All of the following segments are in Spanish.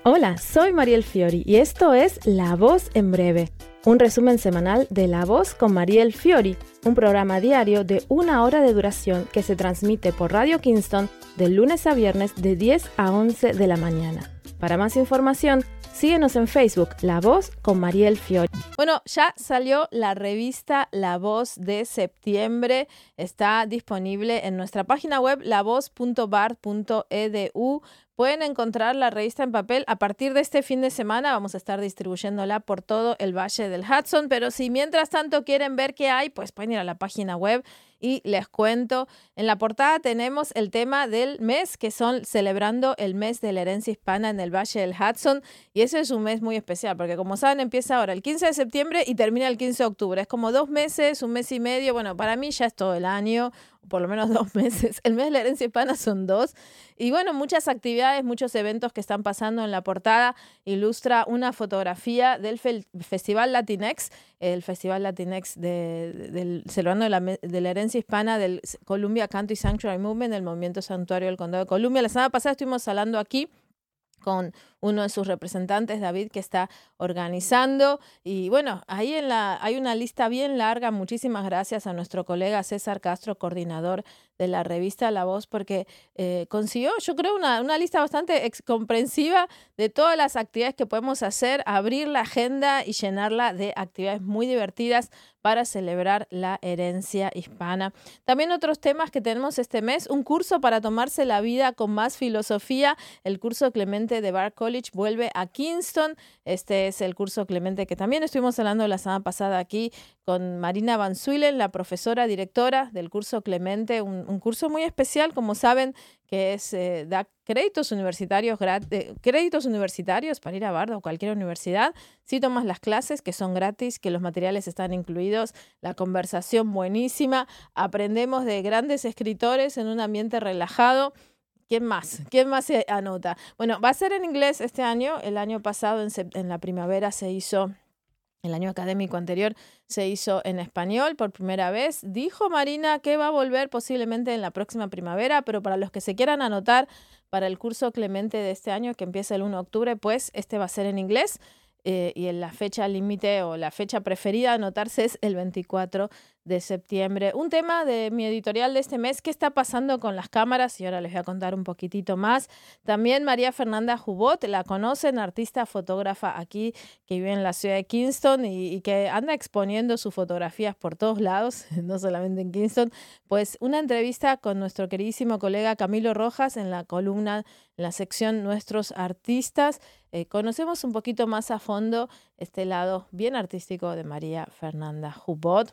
Hola, soy Mariel Fiori y esto es La Voz en Breve, un resumen semanal de La Voz con Mariel Fiori, un programa diario de 1 hora de duración que se transmite por Radio Kingston de lunes a viernes de 10 a 11 de la mañana. Para más información, síguenos en Facebook, La Voz con Mariel Fiori. Bueno, ya salió la revista La Voz de septiembre. Está disponible en nuestra página web lavoz.bar.edu. Pueden encontrar la revista en papel. A partir de este fin de semana vamos a estar distribuyéndola por todo el Valle del Hudson. Pero si mientras tanto quieren ver qué hay, pues pueden ir a la página web. Y les cuento, en la portada tenemos el tema del mes, que son celebrando el mes de la herencia hispana en el Valle del Hudson. Y ese es un mes muy especial, porque como saben, empieza ahora el 15 de septiembre y termina el 15 de octubre. Es como 2 meses, 1 mes y medio. Bueno, para mí ya es todo el año, por lo menos 2 meses. El mes de la herencia hispana son 2. Y bueno, muchas actividades, muchos eventos que están pasando en la portada. Ilustra una fotografía del Festival Latinx, el Festival Latinx celebrando de la herencia hispana del Columbia Country Sanctuary Movement, el Movimiento Santuario del Condado de Columbia. La semana pasada estuvimos hablando aquí con uno de sus representantes, David, que está organizando. Y bueno, ahí hay una lista bien larga. Muchísimas gracias a nuestro colega César Castro, coordinador de la revista La Voz, porque consiguió, yo creo, una lista bastante comprensiva de todas las actividades que podemos hacer, abrir la agenda y llenarla de actividades muy divertidas para celebrar la herencia hispana. También otros temas que tenemos este mes: un curso para tomarse la vida con más filosofía. El curso Clemente de Bard College vuelve a Kingston. Este es el curso Clemente que también estuvimos hablando la semana pasada aquí con Marina Van Zuylen, la profesora directora del curso Clemente, un curso muy especial, como saben, que da créditos universitarios para ir a Bard o cualquier universidad. Si tomas las clases, que son gratis, que los materiales están incluidos, la conversación buenísima, aprendemos de grandes escritores en un ambiente relajado. ¿Quién más? ¿Quién más se anota? Bueno, va a ser en inglés este año. El año pasado, en la primavera, el año académico anterior se hizo en español por primera vez. Dijo Marina que va a volver posiblemente en la próxima primavera, pero para los que se quieran anotar para el curso Clemente de este año, que empieza el 1 de octubre, pues este va a ser en inglés. Y en la fecha límite o la fecha preferida a anotarse es el 24 de septiembre. Un tema de mi editorial de este mes: ¿qué está pasando con las cámaras? Y ahora les voy a contar un poquitito más. También María Fernanda Jubot, la conocen, artista fotógrafa aquí que vive en la ciudad de Kingston y que anda exponiendo sus fotografías por todos lados, no solamente en Kingston. Pues una entrevista con nuestro queridísimo colega Camilo Rojas en la columna, en la sección Nuestros Artistas. Conocemos un poquito más a fondo este lado bien artístico de María Fernanda Jubot.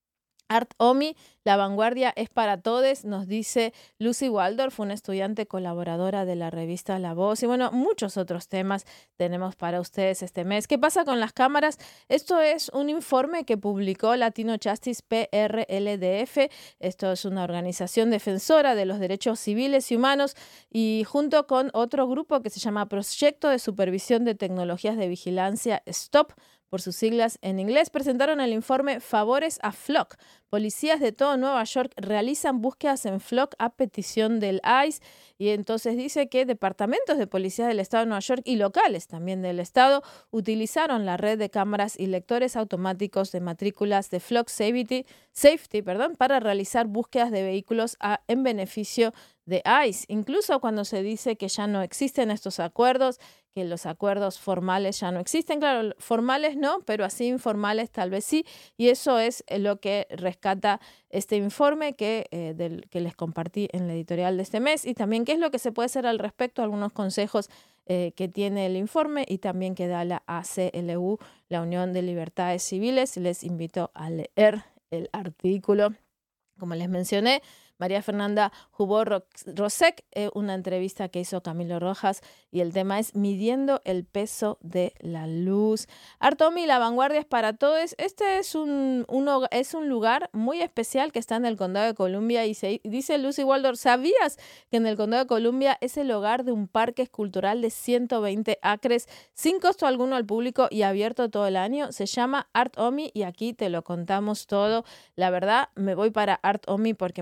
Art Omi, la vanguardia es para todos, nos dice Lucy Waldorf, una estudiante colaboradora de la revista La Voz. Y bueno, muchos otros temas tenemos para ustedes este mes. ¿Qué pasa con las cámaras? Esto es un informe que publicó Latino Justice PRLDF. Esto es una organización defensora de los derechos civiles y humanos, y junto con otro grupo que se llama Proyecto de Supervisión de Tecnologías de Vigilancia STOP, por sus siglas en inglés, presentaron el informe Favores a Flock. Policías de todo Nueva York realizan búsquedas en Flock a petición del ICE. Y entonces dice que departamentos de policía del estado de Nueva York y locales también del estado utilizaron la red de cámaras y lectores automáticos de matrículas de Flock Safety, para realizar búsquedas de vehículos en beneficio de ICE. Incluso cuando se dice que ya no existen estos acuerdos, que los acuerdos formales ya no existen. Claro, formales no, pero así informales tal vez sí. Y eso es lo que rescata este informe que les compartí en la editorial de este mes. Y también qué es lo que se puede hacer al respecto, algunos consejos que tiene el informe y también que da la ACLU, la Unión de Libertades Civiles. Les invito a leer el artículo. Como les mencioné, María Fernanda Jubot-Rosek, una entrevista que hizo Camilo Rojas, y el tema es Midiendo el peso de la luz. Art Omi, la vanguardia es para todos. Este es un lugar muy especial que está en el condado de Columbia, y dice Lucy Waldorf, ¿sabías que en el condado de Columbia es el hogar de un parque escultural de 120 acres sin costo alguno al público y abierto todo el año? Se llama Art Omi y aquí te lo contamos todo. La verdad, me voy para Art Omi porque me pareció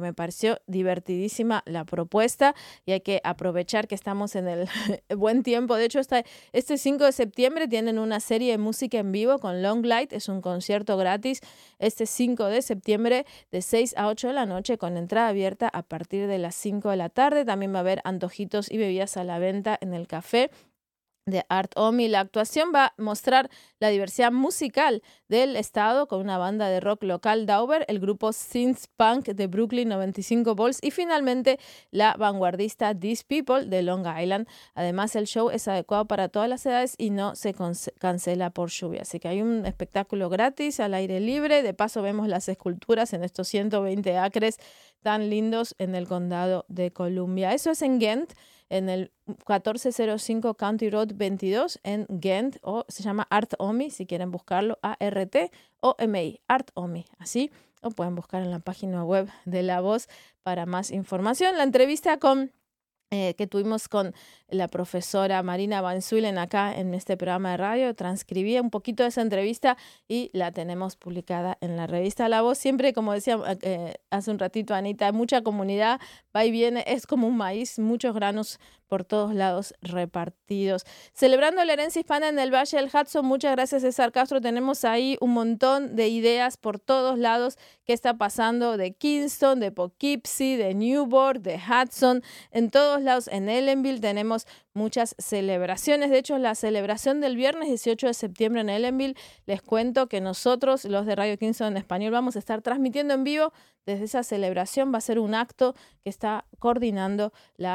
pareció divertidísima la propuesta y hay que aprovechar que estamos en el buen tiempo. De hecho, este 5 de septiembre tienen una serie de música en vivo con Long Light, es un concierto gratis este 5 de septiembre de 6 a 8 de la noche con entrada abierta a partir de las 5 de la tarde. También va a haber antojitos y bebidas a la venta en el café de Art Omi. La actuación va a mostrar la diversidad musical del estado con una banda de rock local Dauber, el grupo synth punk de Brooklyn 95 Volts y finalmente la vanguardista These People de Long Island. Además, el show es adecuado para todas las edades y no se cancela por lluvia. Así que hay un espectáculo gratis al aire libre. De paso vemos las esculturas en estos 120 acres tan lindos en el condado de Columbia. Eso es en Ghent, en el 1405 County Road 22 en Ghent, o se llama Art Omi, si quieren buscarlo, ARTOMI, Art Omi, así, o pueden buscar en la página web de La Voz para más información. La entrevista que tuvimos con la profesora Marina Van Zuylen acá en este programa de radio, transcribí un poquito de esa entrevista y la tenemos publicada en la revista La Voz. Siempre, como decía hace un ratito Anita, hay mucha comunidad, va y viene, es como un maíz, muchos granos por todos lados repartidos. Celebrando la herencia hispana en el Valle del Hudson, muchas gracias César Castro, tenemos ahí un montón de ideas por todos lados, qué está pasando de Kingston, de Poughkeepsie, de Newport, de Hudson, en todos lados. En Ellenville tenemos muchas celebraciones. De hecho, la celebración del viernes 18 de septiembre en Ellenville, les cuento que nosotros, los de Radio Kingston en español, vamos a estar transmitiendo en vivo desde esa celebración. Va a ser un acto que está coordinando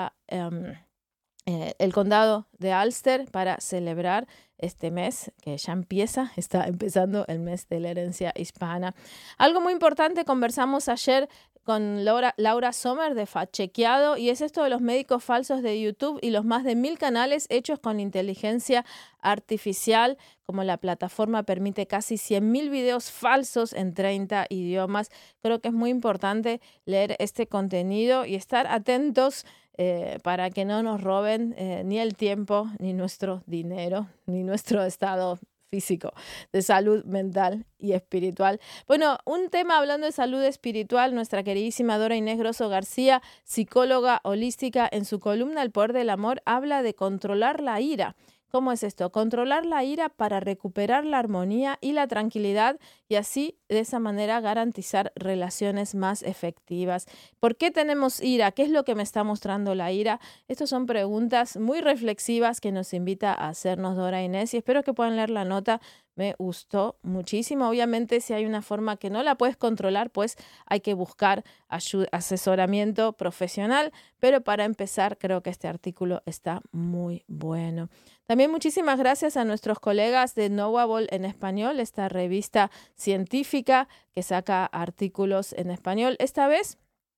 el condado de Ulster para celebrar este mes que ya está empezando el mes de la herencia hispana. Algo muy importante, conversamos ayer con Laura Sommer de Fact Chequeado, y es esto de los médicos falsos de YouTube y los más de 1000 canales hechos con inteligencia artificial. Como la plataforma permite casi 100.000 videos falsos en 30 idiomas. Creo que es muy importante leer este contenido y estar atentos para que no nos roben ni el tiempo, ni nuestro dinero, ni nuestro estado físico, de salud mental y espiritual. Bueno, un tema hablando de salud espiritual, nuestra queridísima Dora Inés Grosso García, psicóloga holística, en su columna El Poder del Amor, habla de controlar la ira. ¿Cómo es esto? Controlar la ira para recuperar la armonía y la tranquilidad y así, de esa manera, garantizar relaciones más efectivas. ¿Por qué tenemos ira? ¿Qué es lo que me está mostrando la ira? Estas son preguntas muy reflexivas que nos invita a hacernos Dora Inés y espero que puedan leer la nota. Me gustó muchísimo. Obviamente, si hay una forma que no la puedes controlar, pues hay que buscar asesoramiento profesional. Pero para empezar, creo que este artículo está muy bueno. También muchísimas gracias a nuestros colegas de Knowable en español, esta revista científica que saca artículos en español. Esta vez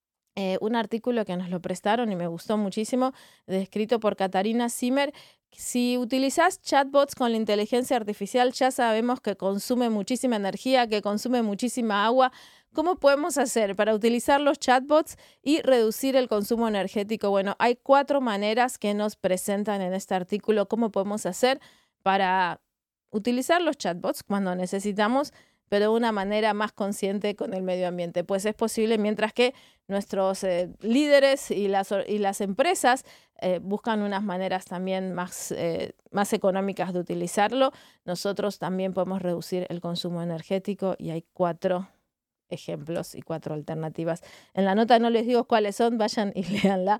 un artículo que nos lo prestaron y me gustó muchísimo, escrito por Katarina Zimmer. Si utilizas chatbots con la inteligencia artificial, ya sabemos que consume muchísima energía, que consume muchísima agua. ¿Cómo podemos hacer para utilizar los chatbots y reducir el consumo energético? Bueno, hay 4 maneras que nos presentan en este artículo. ¿Cómo podemos hacer para utilizar los chatbots cuando necesitamos, pero de una manera más consciente con el medio ambiente? Pues es posible, mientras que nuestros líderes y las empresas buscan unas maneras también más económicas de utilizarlo, nosotros también podemos reducir el consumo energético y hay 4 ejemplos y 4 alternativas. En la nota no les digo cuáles son, vayan y léanla,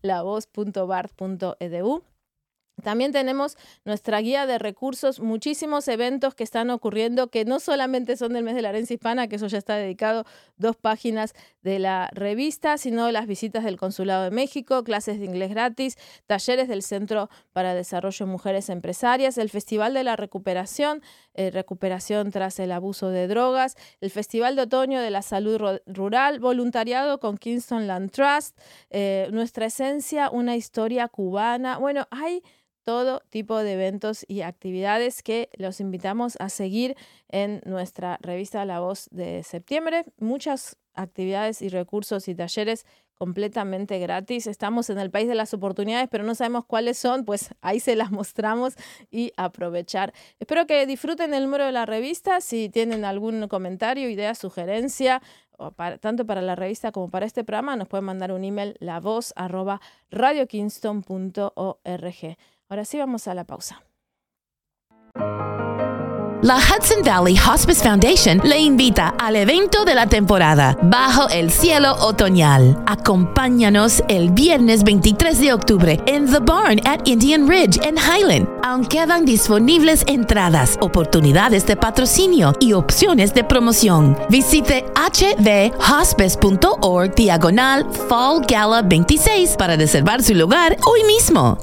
lavoz.bard.edu. También tenemos nuestra guía de recursos, muchísimos eventos que están ocurriendo, que no solamente son del mes de la herencia hispana, que eso ya está dedicado 2 páginas de la revista, sino las visitas del Consulado de México, clases de inglés gratis, talleres del Centro para Desarrollo de Mujeres Empresarias, el Festival de la Recuperación, recuperación tras el abuso de drogas, el Festival de Otoño de la Salud Rural, voluntariado con Kingston Land Trust, Nuestra Esencia, una historia cubana. Bueno, hay todo tipo de eventos y actividades que los invitamos a seguir en nuestra revista La Voz de septiembre. Muchas actividades y recursos y talleres completamente gratis. Estamos en el país de las oportunidades, pero no sabemos cuáles son, pues ahí se las mostramos y aprovechar. Espero que disfruten el número de la revista. Si tienen algún comentario, idea, sugerencia, tanto para la revista como para este programa, nos pueden mandar un email, lavoz@radiokingston.org. Ahora sí, vamos a la pausa. La Hudson Valley Hospice Foundation le invita al evento de la temporada, Bajo el Cielo Otoñal. Acompáñanos el viernes 23 de octubre en The Barn at Indian Ridge en Highland. Aún quedan disponibles entradas, oportunidades de patrocinio y opciones de promoción. Visite hvhospice.org/Fall Gala 26 para reservar su lugar hoy mismo.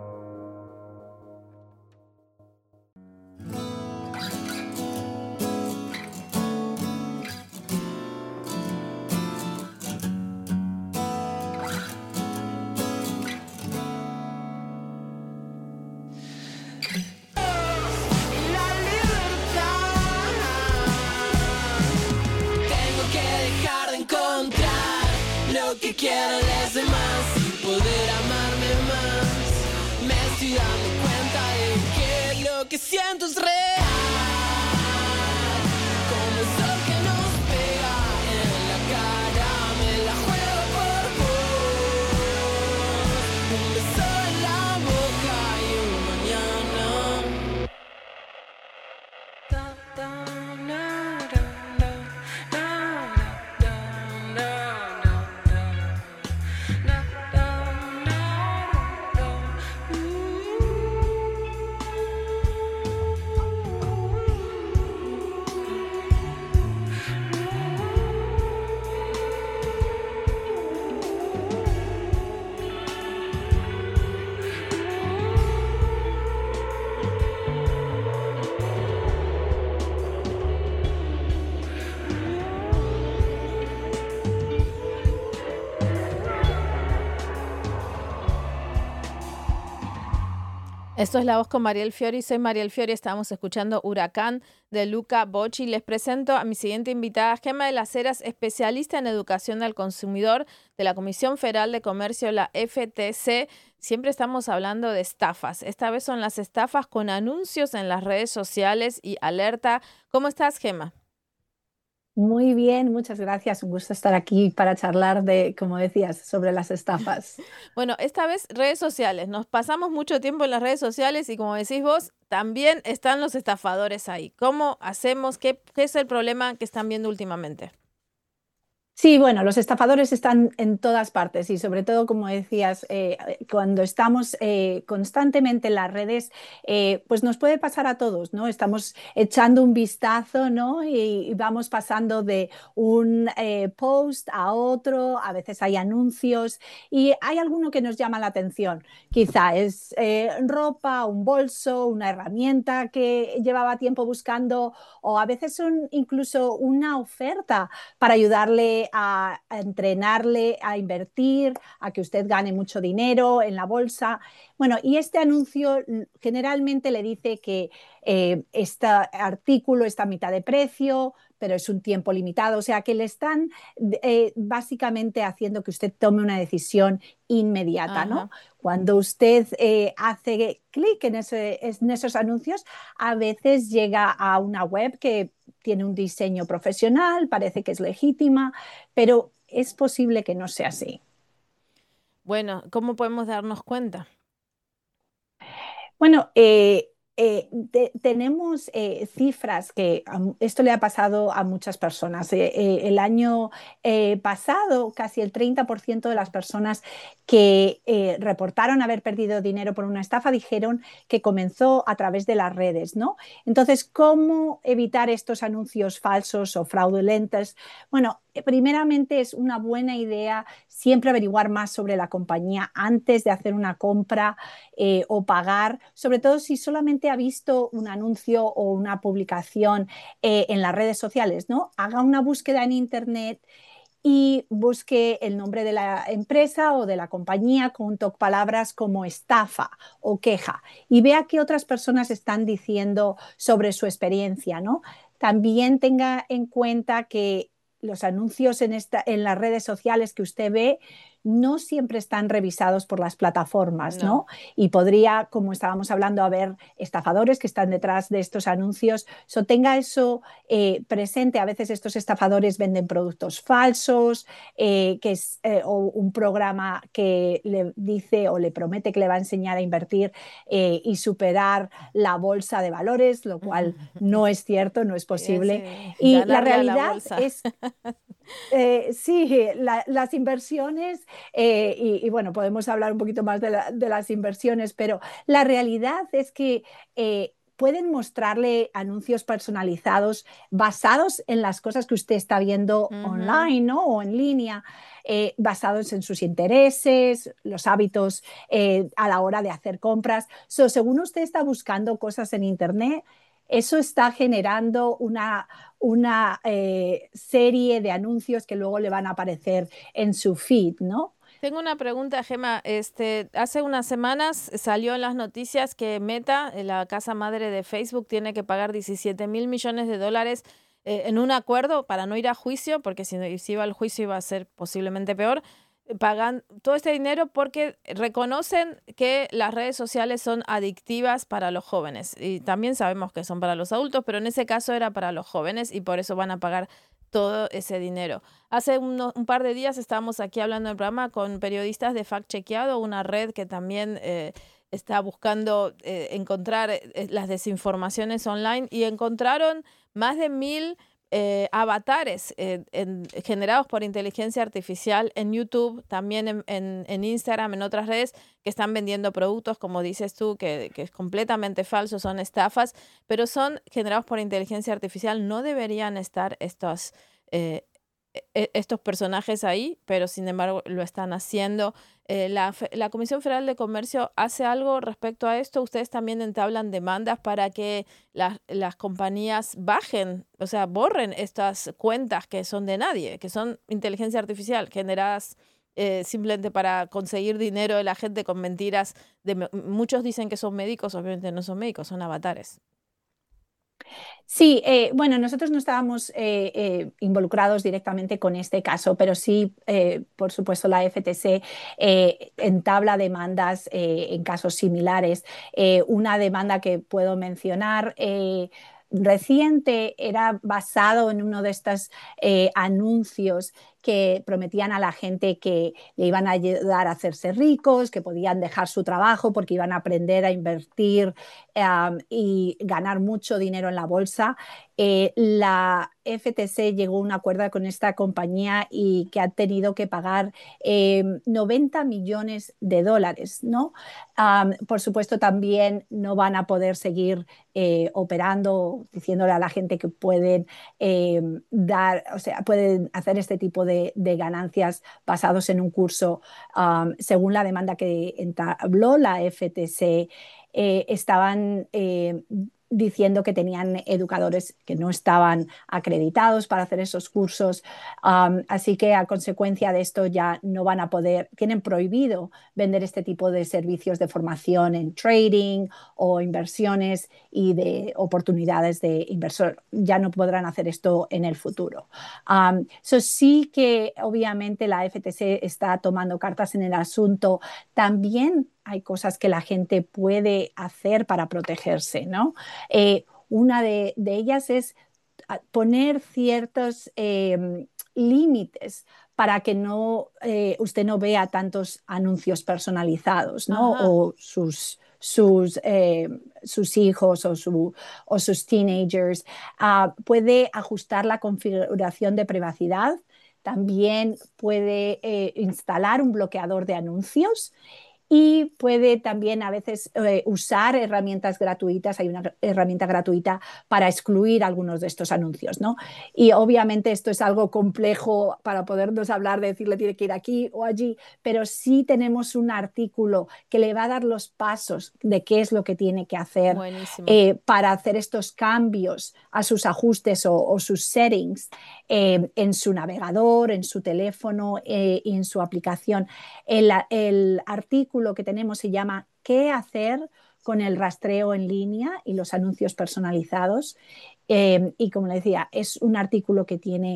Que quieran los demás y poder amarme más. Me estoy dando cuenta de que lo que siento es real, como el sol que nos pega en la cara. Me la juego por vos, un beso en la boca y un mañana. Da, da, na, da, da, na, da, da, na. Esto es La Voz con Mariel Fiori. Soy Mariel Fiori. Estamos escuchando Huracán de Luca Bocci. Les presento a mi siguiente invitada, Gemma de las Heras, especialista en educación al consumidor de la Comisión Federal de Comercio, la FTC. Siempre estamos hablando de estafas. Esta vez son las estafas con anuncios en las redes sociales y alerta. ¿Cómo estás, Gemma? Muy bien, muchas gracias. Un gusto estar aquí para charlar de, como decías, sobre las estafas. Bueno, esta vez redes sociales. Nos pasamos mucho tiempo en las redes sociales y como decís vos, también están los estafadores ahí. ¿Cómo hacemos? ¿Qué es el problema que están viendo últimamente? Sí, bueno, los estafadores están en todas partes y sobre todo, como decías, cuando estamos constantemente en las redes, pues nos puede pasar a todos, ¿no? Estamos echando un vistazo, ¿no? Y vamos pasando de un post a otro, a veces hay anuncios y hay alguno que nos llama la atención. Quizá es ropa, un bolso, una herramienta que llevaba tiempo buscando o a veces son incluso una oferta para ayudarle a entrenarle, a invertir, a que usted gane mucho dinero en la bolsa. Bueno, y este anuncio generalmente le dice que este artículo está a mitad de precio, pero es un tiempo limitado. O sea, que le están básicamente haciendo que usted tome una decisión inmediata, ¿no? Cuando usted hace clic en esos anuncios, a veces llega a una web que tiene un diseño profesional, parece que es legítima, pero es posible que no sea así. Bueno, ¿cómo podemos darnos cuenta? Bueno, tenemos cifras que esto le ha pasado a muchas personas. El año pasado, casi el 30% de las personas que reportaron haber perdido dinero por una estafa dijeron que comenzó a través de las redes, ¿no? Entonces, ¿cómo evitar estos anuncios falsos o fraudulentos? Bueno, primeramente es una buena idea siempre averiguar más sobre la compañía antes de hacer una compra o pagar, sobre todo si solamente ha visto un anuncio o una publicación en las redes sociales, ¿no? Haga una búsqueda en Internet y busque el nombre de la empresa o de la compañía junto con palabras como estafa o queja y vea qué otras personas están diciendo sobre su experiencia, ¿no? También tenga en cuenta que los anuncios en las redes sociales que usted ve no siempre están revisados por las plataformas, ¿no? Y podría, como estábamos hablando, haber estafadores que están detrás de estos anuncios. Tenga eso presente. A veces estos estafadores venden productos falsos, o un programa que le dice o le promete que le va a enseñar a invertir y superar la bolsa de valores, lo cual no es cierto, no es posible. Y la realidad es... sí, las inversiones, bueno, podemos hablar un poquito más de las inversiones, pero la realidad es que pueden mostrarle anuncios personalizados basados en las cosas que usted está viendo online, ¿no? O en línea, basados en sus intereses, los hábitos a la hora de hacer compras. Según usted está buscando cosas en Internet, eso está generando una serie de anuncios que luego le van a aparecer en su feed, ¿no? Tengo una pregunta, Gemma. Hace unas semanas salió en las noticias que Meta, la casa madre de Facebook, tiene que pagar 17.000 millones de dólares en un acuerdo para no ir a juicio, porque si iba al juicio iba a ser posiblemente peor. Pagan todo este dinero porque reconocen que las redes sociales son adictivas para los jóvenes. Y también sabemos que son para los adultos, pero en ese caso era para los jóvenes y por eso van a pagar todo ese dinero. Hace un par de días estábamos aquí hablando en el programa con periodistas de Fact Chequeado, una red que también está buscando encontrar las desinformaciones online, y encontraron más de 1.000 avatares generados por inteligencia artificial en YouTube, también en Instagram, en otras redes, que están vendiendo productos, como dices tú, que es completamente falso, son estafas, pero son generados por inteligencia artificial. No deberían estar estos personajes ahí, pero sin embargo lo están haciendo. La Comisión Federal de Comercio hace algo respecto a esto. Ustedes también entablan demandas para que las compañías bajen, o sea, borren estas cuentas que son de nadie, que son inteligencia artificial, generadas simplemente para conseguir dinero de la gente con mentiras. Muchos dicen que son médicos, obviamente no son médicos, son avatares. Sí, bueno, nosotros no estábamos involucrados directamente con este caso, pero sí, por supuesto, la FTC entabla demandas en casos similares. Una demanda que puedo mencionar reciente era basado en uno de estos anuncios que prometían a la gente que le iban a ayudar a hacerse ricos, que podían dejar su trabajo porque iban a aprender a invertir y ganar mucho dinero en la bolsa. La FTC llegó a un acuerdo con esta compañía y que ha tenido que pagar 90 millones de dólares, ¿no? Por supuesto, también no van a poder seguir operando, diciéndole a la gente que pueden pueden hacer este tipo de ganancias basados en un curso. Según la demanda que entabló la FTC, estaban diciendo que tenían educadores que no estaban acreditados para hacer esos cursos. Así que a consecuencia de esto ya no van a poder, tienen prohibido vender este tipo de servicios de formación en trading o inversiones y de oportunidades de inversor. Ya no podrán hacer esto en el futuro. Sí que obviamente la FTC está tomando cartas en el asunto. También hay cosas que la gente puede hacer para protegerse, ¿no? Una de ellas es poner ciertos límites para que usted no vea tantos anuncios personalizados, ¿no? O sus hijos o sus teenagers. Puede ajustar la configuración de privacidad. También puede instalar un bloqueador de anuncios. Y puede también a veces usar herramientas gratuitas. Hay una herramienta gratuita para excluir algunos de estos anuncios, ¿no? Y obviamente esto es algo complejo para podernos hablar, de decirle tiene que ir aquí o allí, pero sí tenemos un artículo que le va a dar los pasos de qué es lo que tiene que hacer para hacer estos cambios a sus ajustes o sus settings en su navegador, en su teléfono y en su aplicación. El artículo que tenemos se llama ¿Qué hacer con el rastreo en línea y los anuncios personalizados? Y como le decía, es un artículo que tiene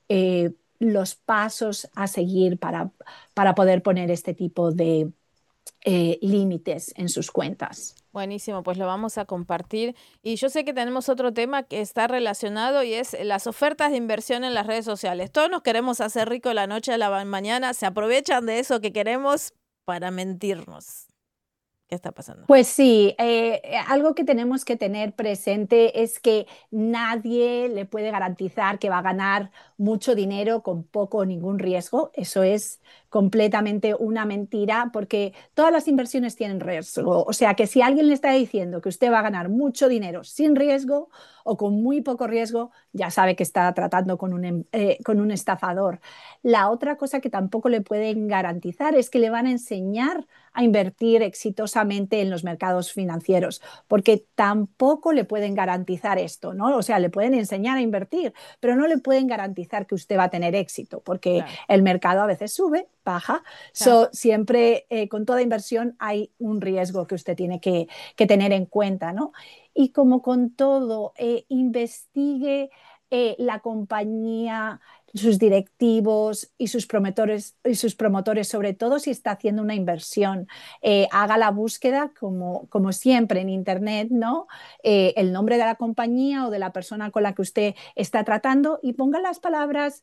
los pasos a seguir para poder poner este tipo de límites en sus cuentas. Buenísimo, pues lo vamos a compartir. Y yo sé que tenemos otro tema que está relacionado y es las ofertas de inversión en las redes sociales. Todos nos queremos hacer ricos de la noche a la mañana, se aprovechan de eso que queremos para mentirnos. ¿Qué está pasando? Pues sí, algo que tenemos que tener presente es que nadie le puede garantizar que va a ganar mucho dinero con poco o ningún riesgo. Eso es completamente una mentira porque todas las inversiones tienen riesgo. O sea que si alguien le está diciendo que usted va a ganar mucho dinero sin riesgo o con muy poco riesgo, ya sabe que está tratando con un estafador. La otra cosa que tampoco le pueden garantizar es que le van a enseñar a invertir exitosamente en los mercados financieros, porque tampoco le pueden garantizar esto, ¿no? O sea, le pueden enseñar a invertir, pero no le pueden garantizar que usted va a tener éxito, porque Claro, el mercado a veces sube, baja. claro. Siempre con toda inversión hay un riesgo que usted tiene que tener en cuenta, ¿no? Y como con todo, investigue la compañía, sus directivos y sus promotores, sobre todo si está haciendo una inversión. Haga la búsqueda, como siempre en Internet, ¿no? El nombre de la compañía o de la persona con la que usted está tratando y ponga las palabras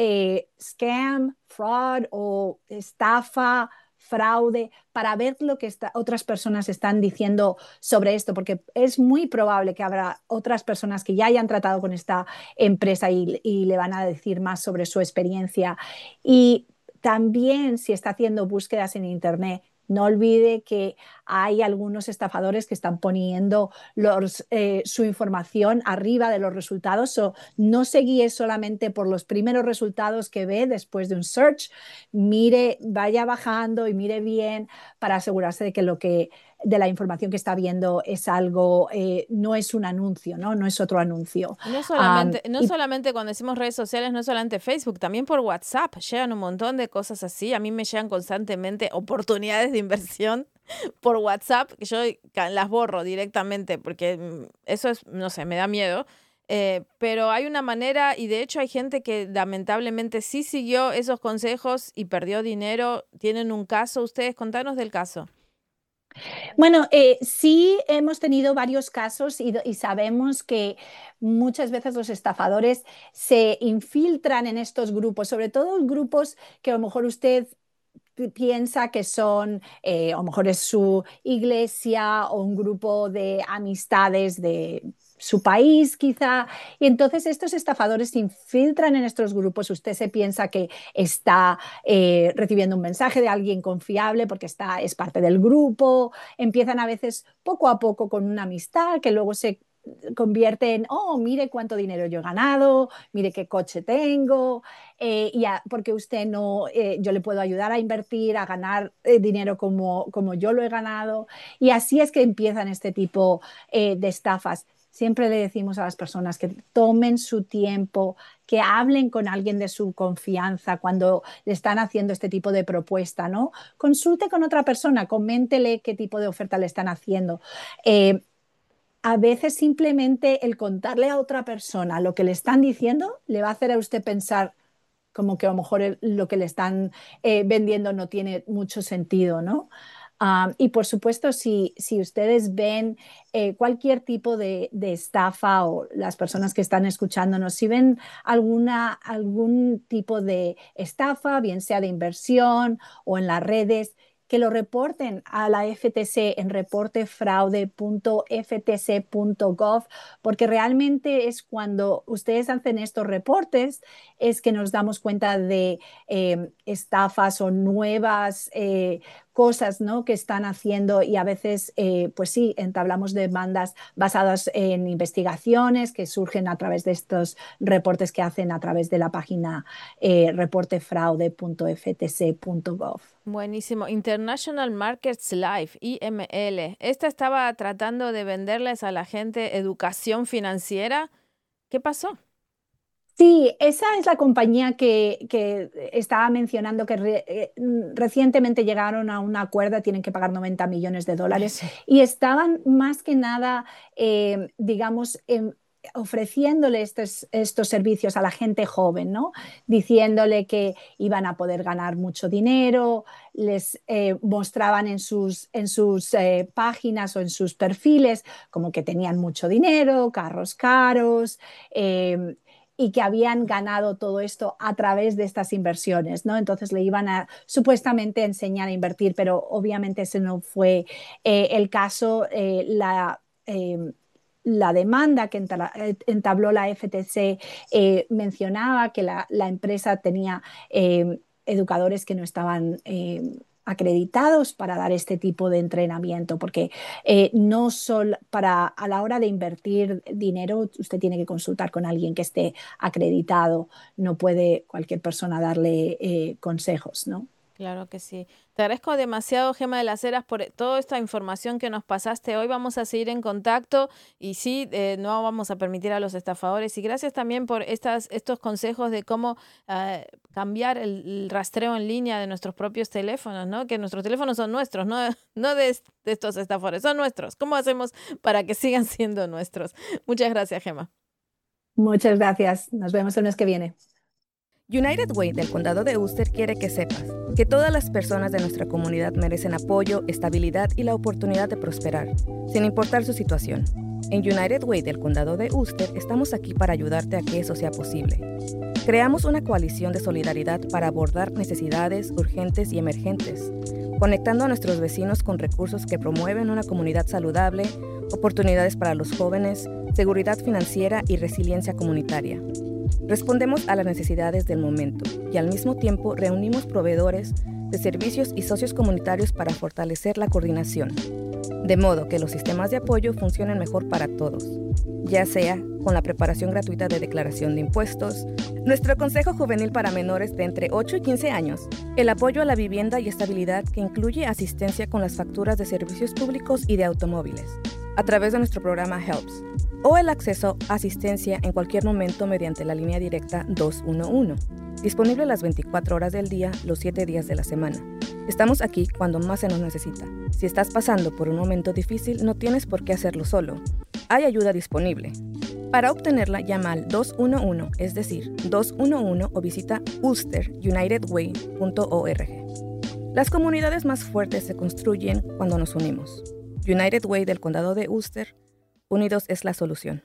scam, fraud o estafa, fraude, para ver lo que otras personas están diciendo sobre esto, porque es muy probable que habrá otras personas que ya hayan tratado con esta empresa y le van a decir más sobre su experiencia. Y también si está haciendo búsquedas en Internet, no olvide que hay algunos estafadores que están poniendo su información arriba de los resultados. No se guíe solamente por los primeros resultados que ve después de un search. Mire, vaya bajando y mire bien para asegurarse de de la información que está viendo es algo, no es un anuncio, ¿no? No es otro anuncio. Y no Y solamente cuando decimos redes sociales, no solamente Facebook, también por WhatsApp llegan un montón de cosas así. A mí me llegan constantemente oportunidades de inversión por WhatsApp, que yo las borro directamente porque eso es, no sé, me da miedo. Pero hay una manera y de hecho hay gente que lamentablemente sí siguió esos consejos y perdió dinero. ¿Tienen un caso ustedes? Contanos del caso. Bueno, sí hemos tenido varios casos y sabemos que muchas veces los estafadores se infiltran en estos grupos, sobre todo en grupos que a lo mejor usted piensa que son, a lo mejor es su iglesia o un grupo de amistades de su país quizá, y entonces estos estafadores se infiltran en estos grupos, usted se piensa que está recibiendo un mensaje de alguien confiable porque es parte del grupo, empiezan a veces poco a poco con una amistad que luego se convierte en, oh, mire cuánto dinero yo he ganado, mire qué coche tengo, porque usted no, yo le puedo ayudar a invertir, a ganar dinero como yo lo he ganado. Y así es que empiezan este tipo de estafas. Siempre le decimos a las personas que tomen su tiempo, que hablen con alguien de su confianza cuando le están haciendo este tipo de propuesta, ¿no? Consulte con otra persona, coméntele qué tipo de oferta le están haciendo. A veces simplemente el contarle a otra persona lo que le están diciendo le va a hacer a usted pensar como que a lo mejor lo que le están vendiendo no tiene mucho sentido, ¿no? Y por supuesto, si ustedes ven cualquier tipo de estafa o las personas que están escuchándonos, si ven algún tipo de estafa, bien sea de inversión o en las redes, que lo reporten a la FTC en reportefraude.ftc.gov, porque realmente es cuando ustedes hacen estos reportes, es que nos damos cuenta de estafas o nuevas cosas, ¿no? Que están haciendo y a veces, pues sí, entablamos demandas basadas en investigaciones que surgen a través de estos reportes que hacen a través de la página reportefraude.ftc.gov. Buenísimo. International Markets Life, IML. Esta estaba tratando de venderles a la gente educación financiera. ¿Qué pasó? Sí, esa es la compañía que estaba mencionando que recientemente llegaron a un acuerdo, tienen que pagar 90 millones de dólares Sí. y estaban más que nada, digamos, ofreciéndole estos servicios a la gente joven, ¿no? Diciéndole que iban a poder ganar mucho dinero, les mostraban en sus páginas o en sus perfiles como que tenían mucho dinero, carros caros, y que habían ganado todo esto a través de estas inversiones, ¿no? Entonces le iban a supuestamente enseñar a invertir, pero obviamente ese no fue el caso. La demanda que entabló la FTC mencionaba que la empresa tenía educadores que no estaban acreditados para dar este tipo de entrenamiento, porque no solo a la hora de invertir dinero, usted tiene que consultar con alguien que esté acreditado, no puede cualquier persona darle consejos, ¿no? Claro que sí. Te agradezco demasiado, Gema de las Heras, por toda esta información que nos pasaste hoy. Vamos a seguir en contacto y sí, no vamos a permitir a los estafadores. Y gracias también por estos consejos de cómo cambiar el rastreo en línea de nuestros propios teléfonos, ¿no? Que nuestros teléfonos son nuestros, no de estos estafadores, son nuestros. ¿Cómo hacemos para que sigan siendo nuestros? Muchas gracias, Gema. Muchas gracias. Nos vemos el mes que viene. United Way del Condado de Ulster quiere que sepas que todas las personas de nuestra comunidad merecen apoyo, estabilidad y la oportunidad de prosperar, sin importar su situación. En United Way del Condado de Ulster estamos aquí para ayudarte a que eso sea posible. Creamos una coalición de solidaridad para abordar necesidades urgentes y emergentes, conectando a nuestros vecinos con recursos que promueven una comunidad saludable, oportunidades para los jóvenes, seguridad financiera y resiliencia comunitaria. Respondemos a las necesidades del momento y al mismo tiempo reunimos proveedores de servicios y socios comunitarios para fortalecer la coordinación, de modo que los sistemas de apoyo funcionen mejor para todos, ya sea con la preparación gratuita de declaración de impuestos, nuestro consejo juvenil para menores de entre 8 y 15 años, el apoyo a la vivienda y estabilidad que incluye asistencia con las facturas de servicios públicos y de automóviles, a través de nuestro programa HELPS, o el acceso a asistencia en cualquier momento mediante la línea directa 211, disponible las 24 horas del día, los 7 días de la semana. Estamos aquí cuando más se nos necesita. Si estás pasando por un momento difícil, no tienes por qué hacerlo solo. Hay ayuda disponible. Para obtenerla, llama al 211, es decir, 211 o visita ulsterunitedway.org. Las comunidades más fuertes se construyen cuando nos unimos. United Way del Condado de Ulster, unidos es la solución.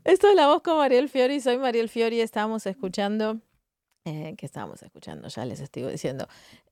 Esto es La Voz con Mariel Fiori. Soy Mariel Fiori. Estábamos escuchando... ¿qué estábamos escuchando? Ya les estoy diciendo.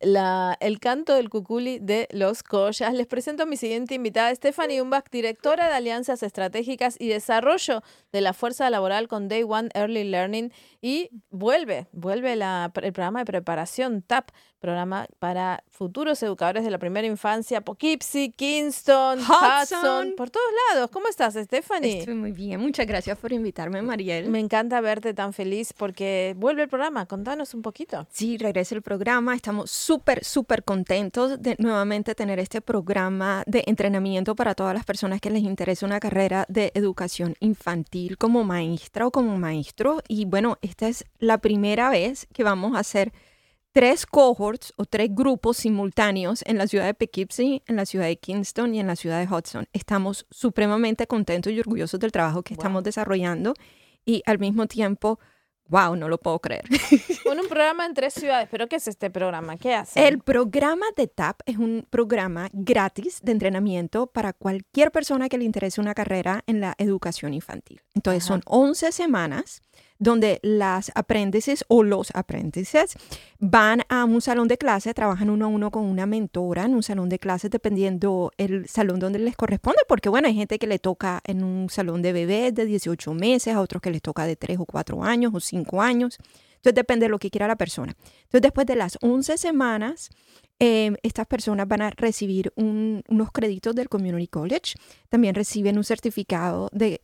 El canto del cuculi de los Collas. Les presento a mi siguiente invitada, Stephanie Umbach, directora de Alianzas Estratégicas y Desarrollo de la Fuerza Laboral con Day One Early Learning. Y vuelve el programa de preparación TAP, programa para futuros educadores de la primera infancia, Poughkeepsie, Kingston, Hudson, por todos lados. ¿Cómo estás, Stephanie? Estoy muy bien. Muchas gracias por invitarme, Mariel. Me encanta verte tan feliz porque vuelve el programa. Contanos un poquito. Sí, regresa el programa. Estamos súper contentos de nuevamente tener este programa de entrenamiento para todas las personas que les interesa una carrera de educación infantil como maestra o como maestro. Y bueno, esta es la primera vez que vamos a hacer 3 cohorts o 3 grupos simultáneos en la ciudad de Poughkeepsie, en la ciudad de Kingston y en la ciudad de Hudson. Estamos supremamente contentos y orgullosos del trabajo que estamos desarrollando y al mismo tiempo, wow, no lo puedo creer. Un programa en 3 ciudades, pero ¿qué es este programa? ¿Qué hace? El programa de TAP es un programa gratis de entrenamiento para cualquier persona que le interese una carrera en la educación infantil. Entonces son 11 semanas donde las aprendices o los aprendices van a un salón de clase, trabajan uno a uno con una mentora en un salón de clases dependiendo el salón donde les corresponde, porque bueno, hay gente que le toca en un salón de bebés de 18 meses, a otros que les toca de 3 o 4 años o 5 años. Entonces depende de lo que quiera la persona. Entonces después de las 11 semanas, estas personas van a recibir unos créditos del Community College. También reciben un certificado de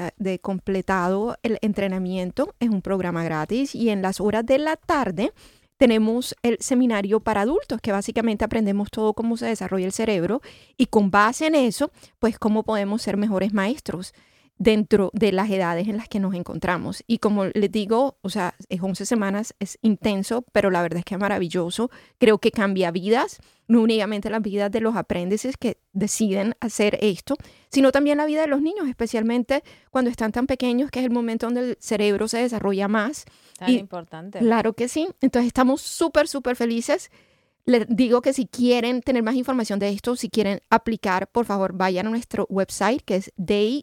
completado el entrenamiento. Es un programa gratis. Y en las horas de la tarde tenemos el seminario para adultos, que básicamente aprendemos todo cómo se desarrolla el cerebro. Y con base en eso, pues cómo podemos ser mejores maestros dentro de las edades en las que nos encontramos. Y como les digo, o sea, es 11 semanas, es intenso, pero la verdad es que es maravilloso. Creo que cambia vidas, no únicamente las vidas de los aprendices que deciden hacer esto, sino también la vida de los niños, especialmente cuando están tan pequeños, que es el momento donde el cerebro se desarrolla más. Tan importante. Claro que sí. Entonces estamos súper felices. Les digo que si quieren tener más información de esto, si quieren aplicar, por favor, vayan a nuestro website que es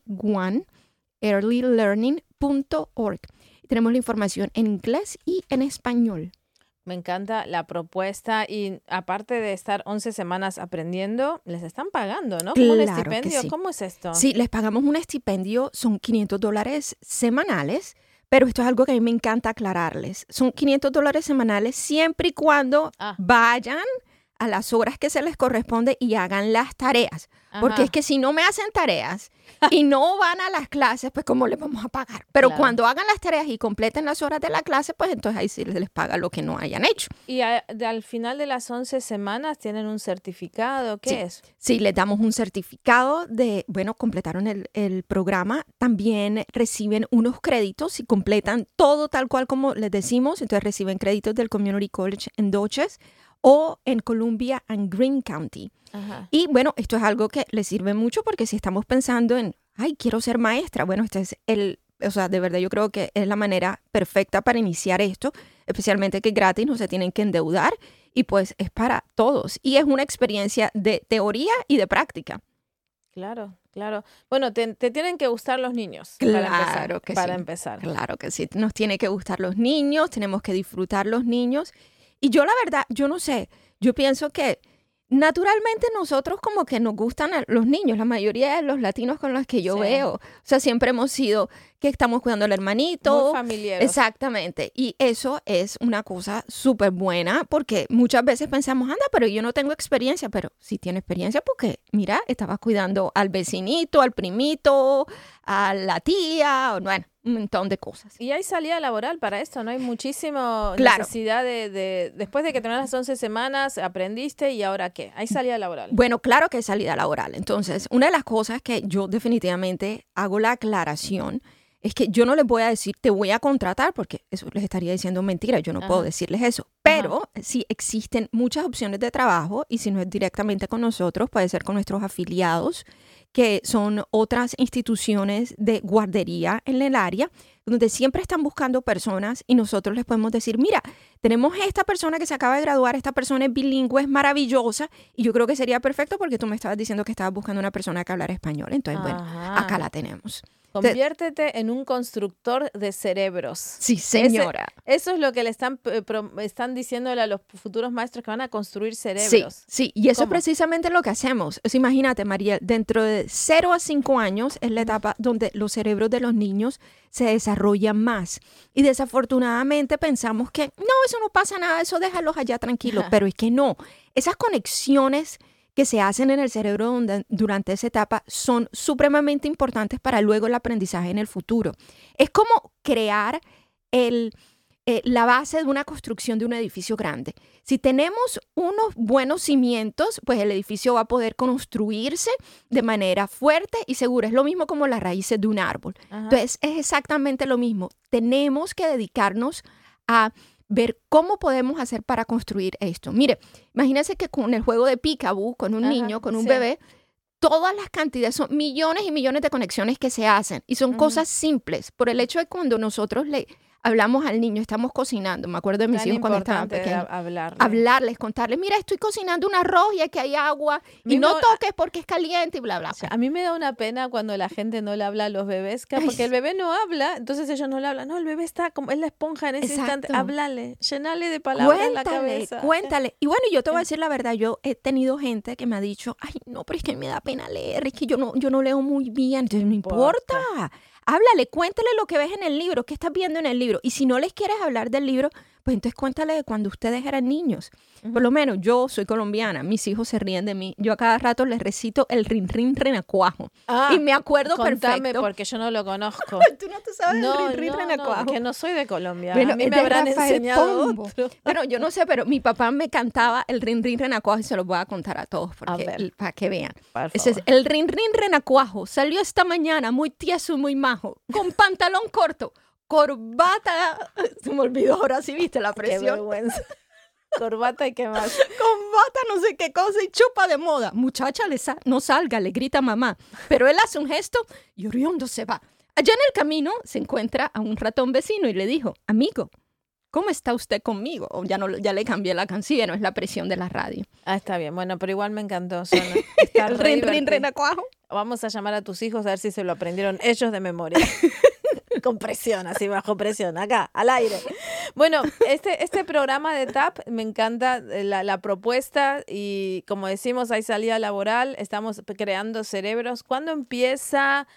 dayoneearlylearning.org. Tenemos la información en inglés y en español. Me encanta la propuesta y aparte de estar 11 semanas aprendiendo, les están pagando, ¿no? Como un estipendio. Sí. ¿Cómo es esto? Sí, les pagamos un estipendio, son $500 semanales. Pero esto es algo que a mí me encanta aclararles. Son $500 semanales siempre y cuando vayan a las horas que se les corresponde y hagan las tareas. Porque es que si no me hacen tareas y no van a las clases, pues ¿cómo les vamos a pagar? Pero cuando hagan las tareas y completen las horas de la clase, pues entonces ahí sí les paga lo que no hayan hecho. Y al final de las 11 semanas tienen un certificado. ¿Qué es? Sí, les damos un certificado de, bueno, completaron el programa. También reciben unos créditos y completan todo tal cual como les decimos. Entonces reciben créditos del Community College en Dutchess o en Columbia and Greene County. Y bueno, esto es algo que les sirve mucho porque si estamos pensando en, quiero ser maestra, bueno, este es o sea, de verdad yo creo que es la manera perfecta para iniciar esto, especialmente que es gratis, no se tienen que endeudar y pues es para todos. Y es una experiencia de teoría y de práctica. Claro. Bueno, te tienen que gustar los niños. Para empezar. Claro que sí, nos tiene que gustar los niños, tenemos que disfrutar los niños. Y yo la verdad, yo no sé, yo pienso que naturalmente nosotros como que nos gustan los niños, la mayoría de los latinos con los que yo veo. O sea, siempre hemos sido que estamos cuidando al hermanito. Muy familiares. Exactamente. Y eso es una cosa súper buena porque muchas veces pensamos, pero yo no tengo experiencia. Pero sí tiene experiencia porque, mira, estabas cuidando al vecinito, al primito, a la tía, bueno, un montón de cosas. Y hay salida laboral para esto, ¿no? Hay muchísima necesidad de después de que terminas las 11 semanas, aprendiste y ahora ¿qué? ¿Hay salida laboral? Bueno, claro que hay salida laboral. Entonces, una de las cosas que yo definitivamente hago la aclaración es que yo no les voy a decir, te voy a contratar, porque eso les estaría diciendo mentira, yo no puedo decirles eso. Pero sí existen muchas opciones de trabajo y si no es directamente con nosotros, puede ser con nuestros afiliados, que son otras instituciones de guardería en el área, donde siempre están buscando personas y nosotros les podemos decir, mira, tenemos esta persona que se acaba de graduar, esta persona es bilingüe, es maravillosa y yo creo que sería perfecto porque tú me estabas diciendo que estabas buscando una persona que hablara español. Entonces, bueno, acá la tenemos. Conviértete en un constructor de cerebros. Sí, señora. Eso es lo que le están diciéndole a los futuros maestros, que van a construir cerebros. Sí, y eso ¿Cómo? es precisamente lo que hacemos. O sea, imagínate, Mariel, dentro de 0 a 5 años es la etapa donde los cerebros de los niños se desarrollan más. Y desafortunadamente pensamos que no, eso no pasa nada, eso déjalos allá tranquilos. Pero es que no. Esas conexiones que se hacen en el cerebro durante esa etapa son supremamente importantes para luego el aprendizaje en el futuro. Es como crear la base de una construcción de un edificio grande. Si tenemos unos buenos cimientos, pues el edificio va a poder construirse de manera fuerte y segura. Es lo mismo como las raíces de un árbol. Ajá. Entonces, es exactamente lo mismo. Tenemos que dedicarnos a ver cómo podemos hacer para construir esto. Mire, imagínense que con el juego de Peekaboo, con un niño, con un bebé, todas las cantidades, son millones y millones de conexiones que se hacen y son cosas simples. Por el hecho de cuando nosotros le hablamos al niño, estamos cocinando. Me acuerdo de mis hijos cuando estaban pequeños. Hablarles, contarles, mira, estoy cocinando un arroz y aquí hay agua y no toques porque es caliente y bla, bla, bla. A mí me da una pena cuando la gente no le habla a los bebés, porque el bebé no habla, entonces ellos no le hablan. No, el bebé está como, es la esponja en ese instante. Háblale, llenale de palabras en la cabeza. Cuéntale. Y bueno, yo te voy a decir la verdad, yo he tenido gente que me ha dicho, ay, no, pero es que me da pena leer, es que yo no leo muy bien. Entonces, no importa. Háblale, cuéntale lo que ves en el libro, qué estás viendo en el libro. Y si no les quieres hablar del libro, pues entonces cuéntale de cuando ustedes eran niños. Por lo menos yo soy colombiana, mis hijos se ríen de mí. Yo a cada rato les recito el rin rin renacuajo. Y me acuerdo perfecto. Porque yo no lo conozco. ¿Tú no te sabes el rin rin renacuajo? No, que no soy de Colombia. Bueno, a mí me habrán enseñado otro. Bueno, yo no sé, pero mi papá me cantaba el rin rin renacuajo y se los voy a contar a todos para que vean. Ese es el rin rin renacuajo. Salió esta mañana muy tieso y muy majo, con pantalón corto, corbata, se me olvidó ahora sí, viste la presión. Qué vergüenza. Corbata y qué más. Corbata, no sé qué cosa y chupa de moda. Muchacha, no salga, le grita mamá. Pero él hace un gesto y Oriondo se va. Allá en el camino se encuentra a un ratón vecino y le dijo, amigo, ¿cómo está usted conmigo? O ya le cambié la canción, no es la presión de la radio. Está bien, bueno, pero igual me encantó. El rin rin renacuajo. Vamos a llamar a tus hijos a ver si se lo aprendieron ellos de memoria. Con presión, así bajo presión, acá, al aire. Bueno, este programa de TAP me encanta la propuesta y como decimos, hay salida laboral, estamos creando cerebros. ¿Cuándo empieza?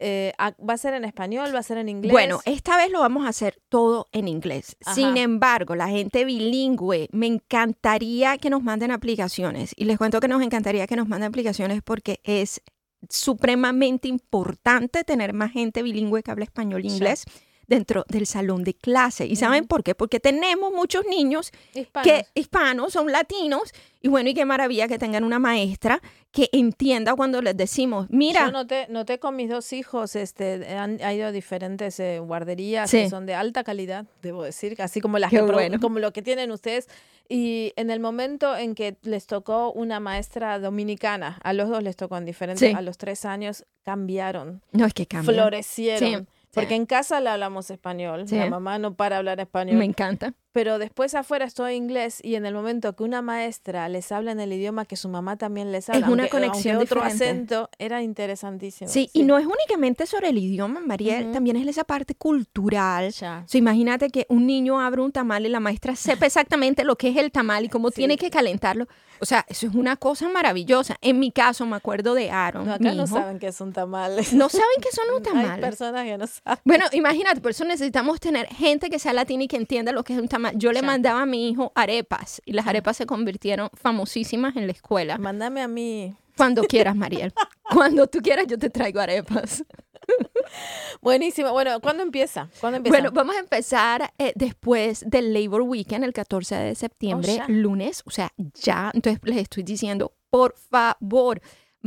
¿Va a ser en español? ¿Va a ser en inglés? Bueno, esta vez lo vamos a hacer todo en inglés. Ajá. Sin embargo, la gente bilingüe, me encantaría que nos manden aplicaciones. Y les cuento que nos encantaría que nos manden aplicaciones porque es supremamente importante tener más gente bilingüe que habla español e inglés dentro del salón de clase. ¿Y saben por qué? Porque tenemos muchos niños hispanos, son latinos, y bueno, y qué maravilla que tengan una maestra que entienda cuando les decimos, mira. Yo noté con mis dos hijos, han ido a diferentes guarderías que son de alta calidad, debo decir, así como como lo que tienen ustedes. Y en el momento en que les tocó una maestra dominicana, a los dos les tocó en diferentes, a los 3 años, cambiaron. No, es que cambian. Florecieron. Porque en casa le hablamos español, la mamá no para hablar español. Me encanta. Pero después afuera es todo inglés y en el momento que una maestra les habla en el idioma que su mamá también les habla, es una conexión aunque otro diferente. acento, era interesantísimo. Sí, y no es únicamente sobre el idioma, Mariel, también es esa parte cultural. Imagínate que un niño abre un tamal y la maestra sepa exactamente lo que es el tamal y cómo tiene que calentarlo. O sea, eso es una cosa maravillosa. En mi caso, me acuerdo de Aaron, acá mi hijo. No saben qué es un tamal. No saben qué son un tamal. Hay personas que no saben. Bueno, imagínate, por eso necesitamos tener gente que sea latina y que entienda lo que es un tamal. Yo le mandaba a mi hijo arepas y las arepas se convirtieron famosísimas en la escuela. Mándame a mí. Cuando quieras, Mariel. Cuando tú quieras, yo te traigo arepas. Buenísimo. Bueno, ¿cuándo empieza? Bueno, vamos a empezar después del Labor Weekend, el 14 de septiembre, lunes. O sea, ya. Entonces, les estoy diciendo, por favor,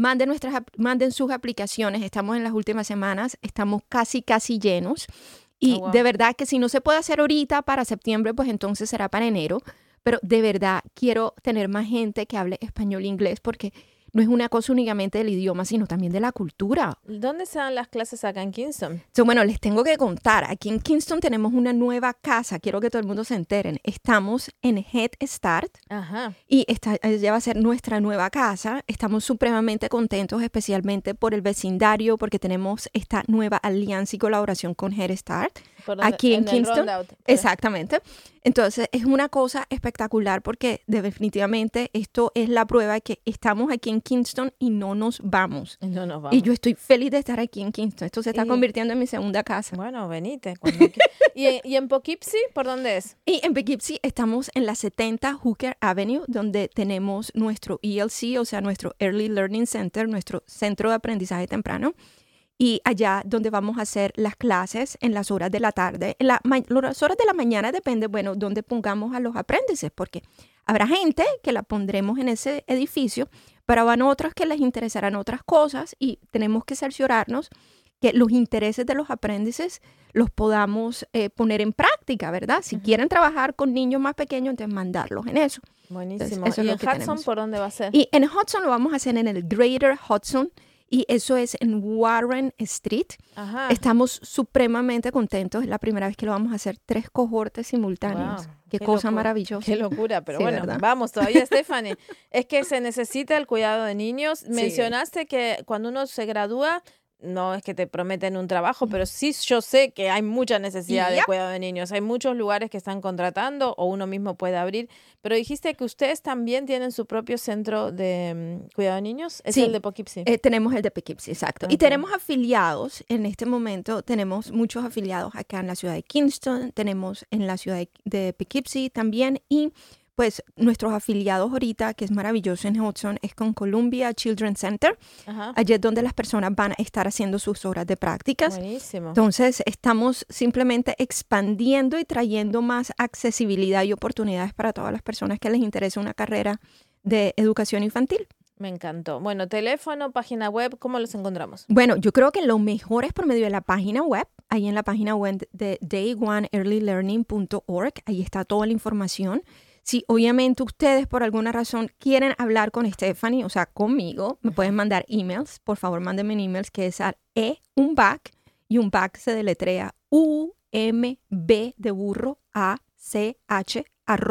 manden sus aplicaciones. Estamos en las últimas semanas. Estamos casi llenos. Y de verdad que si no se puede hacer ahorita para septiembre, pues entonces será para enero. Pero de verdad quiero tener más gente que hable español e inglés porque no es una cosa únicamente del idioma, sino también de la cultura. ¿Dónde se dan las clases acá en Kingston? Bueno, les tengo que contar. Aquí en Kingston tenemos una nueva casa. Quiero que todo el mundo se enteren. Estamos en Head Start. Ajá. Y esta ya va a ser nuestra nueva casa. Estamos supremamente contentos, especialmente por el vecindario, porque tenemos esta nueva alianza y colaboración con Head Start aquí en Kingston. Exactamente. Entonces, es una cosa espectacular porque definitivamente esto es la prueba de que estamos aquí en Kingston y no nos vamos. No nos vamos. Y yo estoy feliz de estar aquí en Kingston. Esto se está convirtiendo en mi segunda casa. Bueno, venite. ¿Y en Poughkeepsie, por dónde es? Y en Poughkeepsie estamos en la 70 Hooker Avenue, donde tenemos nuestro ELC, o sea, nuestro Early Learning Center, nuestro centro de aprendizaje temprano. Y allá donde vamos a hacer las clases en las horas de la tarde. Las horas de la mañana depende, bueno, donde pongamos a los aprendices, porque habrá gente que la pondremos en ese edificio, pero van otros que les interesarán otras cosas y tenemos que cerciorarnos que los intereses de los aprendices los podamos poner en práctica, ¿verdad? Si quieren trabajar con niños más pequeños, entonces mandarlos en eso. Buenísimo. Entonces, ¿Y en Hudson por dónde va a ser? Y en Hudson lo vamos a hacer en el Greater Hudson, y eso es en Warren Street. Ajá. Estamos supremamente contentos. Es la primera vez que lo vamos a hacer 3 cohortes simultáneos. Wow, qué cosa locura, maravillosa. Qué locura, pero Sí, bueno, ¿verdad? vamos todavía, Stephanie. Es que se necesita el cuidado de niños. Mencionaste que cuando uno se gradúa, no es que te prometen un trabajo, pero sí yo sé que hay mucha necesidad de cuidado de niños. Hay muchos lugares que están contratando o uno mismo puede abrir. Pero dijiste que ustedes también tienen su propio centro de cuidado de niños. ¿Es el de Poughkeepsie? Tenemos el de Poughkeepsie, exacto. Okay. Y tenemos afiliados. En este momento tenemos muchos afiliados acá en la ciudad de Kingston. Tenemos en la ciudad de Poughkeepsie también. Y pues nuestros afiliados ahorita, que es maravilloso en Hudson, es con Columbia Children's Center. Ajá. Allí es donde las personas van a estar haciendo sus horas de prácticas. Buenísimo. Entonces, estamos simplemente expandiendo y trayendo más accesibilidad y oportunidades para todas las personas que les interesa una carrera de educación infantil. Me encantó. Bueno, teléfono, página web, ¿cómo los encontramos? Bueno, yo creo que lo mejor es por medio de la página web. Ahí en la página web de dayoneearlylearning.org, ahí está toda la información. Si obviamente ustedes por alguna razón quieren hablar con Stephanie, o sea, conmigo, me pueden mandar emails. Por favor, mándenme emails que es a UMBAC, y UMBAC se deletrea UMB de burro ACH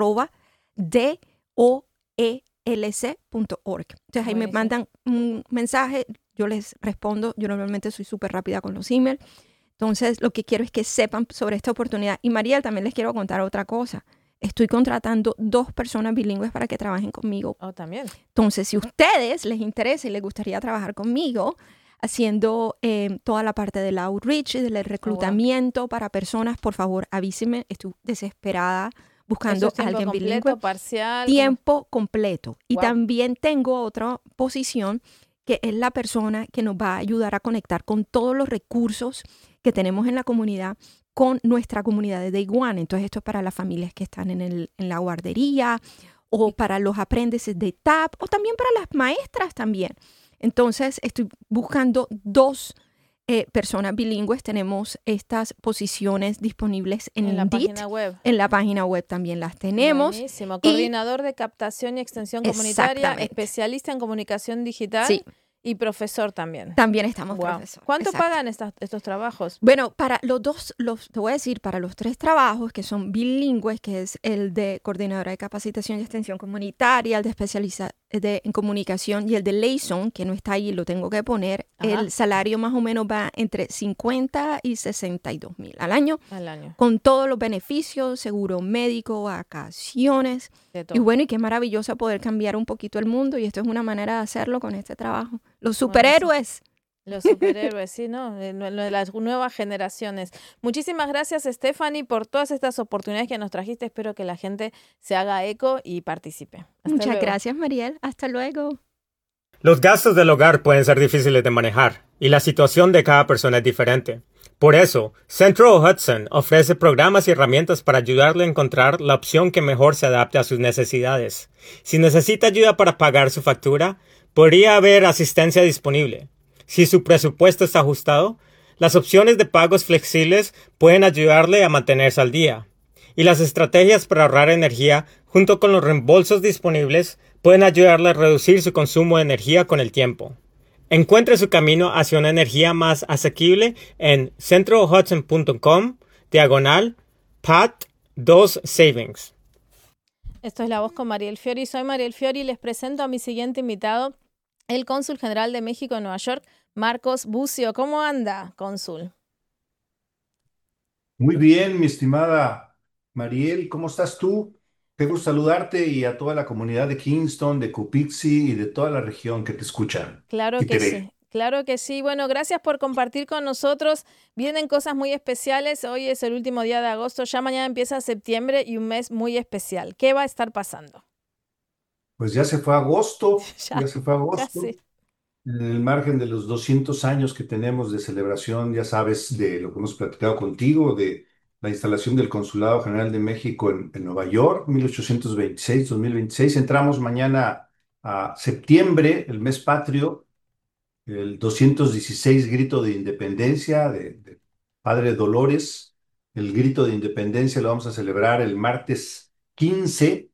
@DOELC.org. Entonces ahí me mandan un mensaje, yo les respondo. Yo normalmente soy súper rápida con los emails. Entonces lo que quiero es que sepan sobre esta oportunidad. Y Mariel, también les quiero contar otra cosa. Estoy contratando 2 personas bilingües para que trabajen conmigo. Oh, también. Entonces, si a ustedes les interesa y les gustaría trabajar conmigo, haciendo toda la parte del outreach y del reclutamiento para personas, por favor, avísenme. Estoy desesperada buscando a alguien bilingüe. ¿Tiempo parcial? Tiempo completo. Y Wow. también tengo otra posición que es la persona que nos va a ayudar a conectar con todos los recursos que tenemos en la comunidad, con nuestra comunidad de Day One. Entonces, esto es para las familias que están en la guardería o para los aprendices de TAP o también para las maestras también. Entonces, estoy buscando 2 personas bilingües. Tenemos estas posiciones disponibles en la Indeed. página web. En la página web también las tenemos. Buenísimo. Coordinador de captación y extensión comunitaria, Exactamente. especialista en comunicación digital. Sí. Y profesor también. También estamos Wow. profesor. ¿Cuánto Exacto. pagan estos trabajos? Bueno, para te voy a decir, para los 3 trabajos que son bilingües, que es el de coordinadora de capacitación y extensión comunitaria, el de especialista en comunicación y el de liaison, que no está ahí, lo tengo que poner, Ajá. el salario más o menos va entre 50 y 62 mil al año, Al año. con todos los beneficios, seguro médico, vacaciones. De Y todo. bueno, y qué maravilloso poder cambiar un poquito el mundo, y esto es una manera de hacerlo con este trabajo. Los superhéroes. Los superhéroes, sí, ¿no? De las nuevas generaciones. Muchísimas gracias, Stephanie, por todas estas oportunidades que nos trajiste. Espero que la gente se haga eco y participe. Hasta Muchas luego. gracias, Mariel. Hasta luego. Los gastos del hogar pueden ser difíciles de manejar y la situación de cada persona es diferente. Por eso, Central Hudson ofrece programas y herramientas para ayudarle a encontrar la opción que mejor se adapte a sus necesidades. Si necesita ayuda para pagar su factura, podría haber asistencia disponible. Si su presupuesto está ajustado, las opciones de pagos flexibles pueden ayudarle a mantenerse al día. Y las estrategias para ahorrar energía, junto con los reembolsos disponibles, pueden ayudarle a reducir su consumo de energía con el tiempo. Encuentre su camino hacia una energía más asequible en centrohudson.com/PAT2Savings. Esto es La Voz con Mariel Fiori. Soy Mariel Fiori y les presento a mi siguiente invitado, el cónsul general de México en Nueva York, Marcos Bucio. ¿Cómo anda, cónsul? Muy bien, mi estimada Mariel, ¿cómo estás tú? Qué gusto saludarte y a toda la comunidad de Kingston, de Cupixi y de toda la región que te escucha Claro y que te sí, ve. claro que sí. Bueno, gracias por compartir con nosotros. Vienen cosas muy especiales. Hoy es el último día de agosto, ya mañana empieza septiembre y un mes muy especial. ¿Qué va a estar pasando? Pues ya se fue agosto, Ya, ya se fue agosto. casi. En el margen de los 200 años que tenemos de celebración, ya sabes, de lo que hemos platicado contigo, de la instalación del Consulado General de México en Nueva York, 1826-2026. Entramos mañana a septiembre, el mes patrio, el 216 grito de independencia de Padre Dolores. El grito de independencia lo vamos a celebrar el martes 15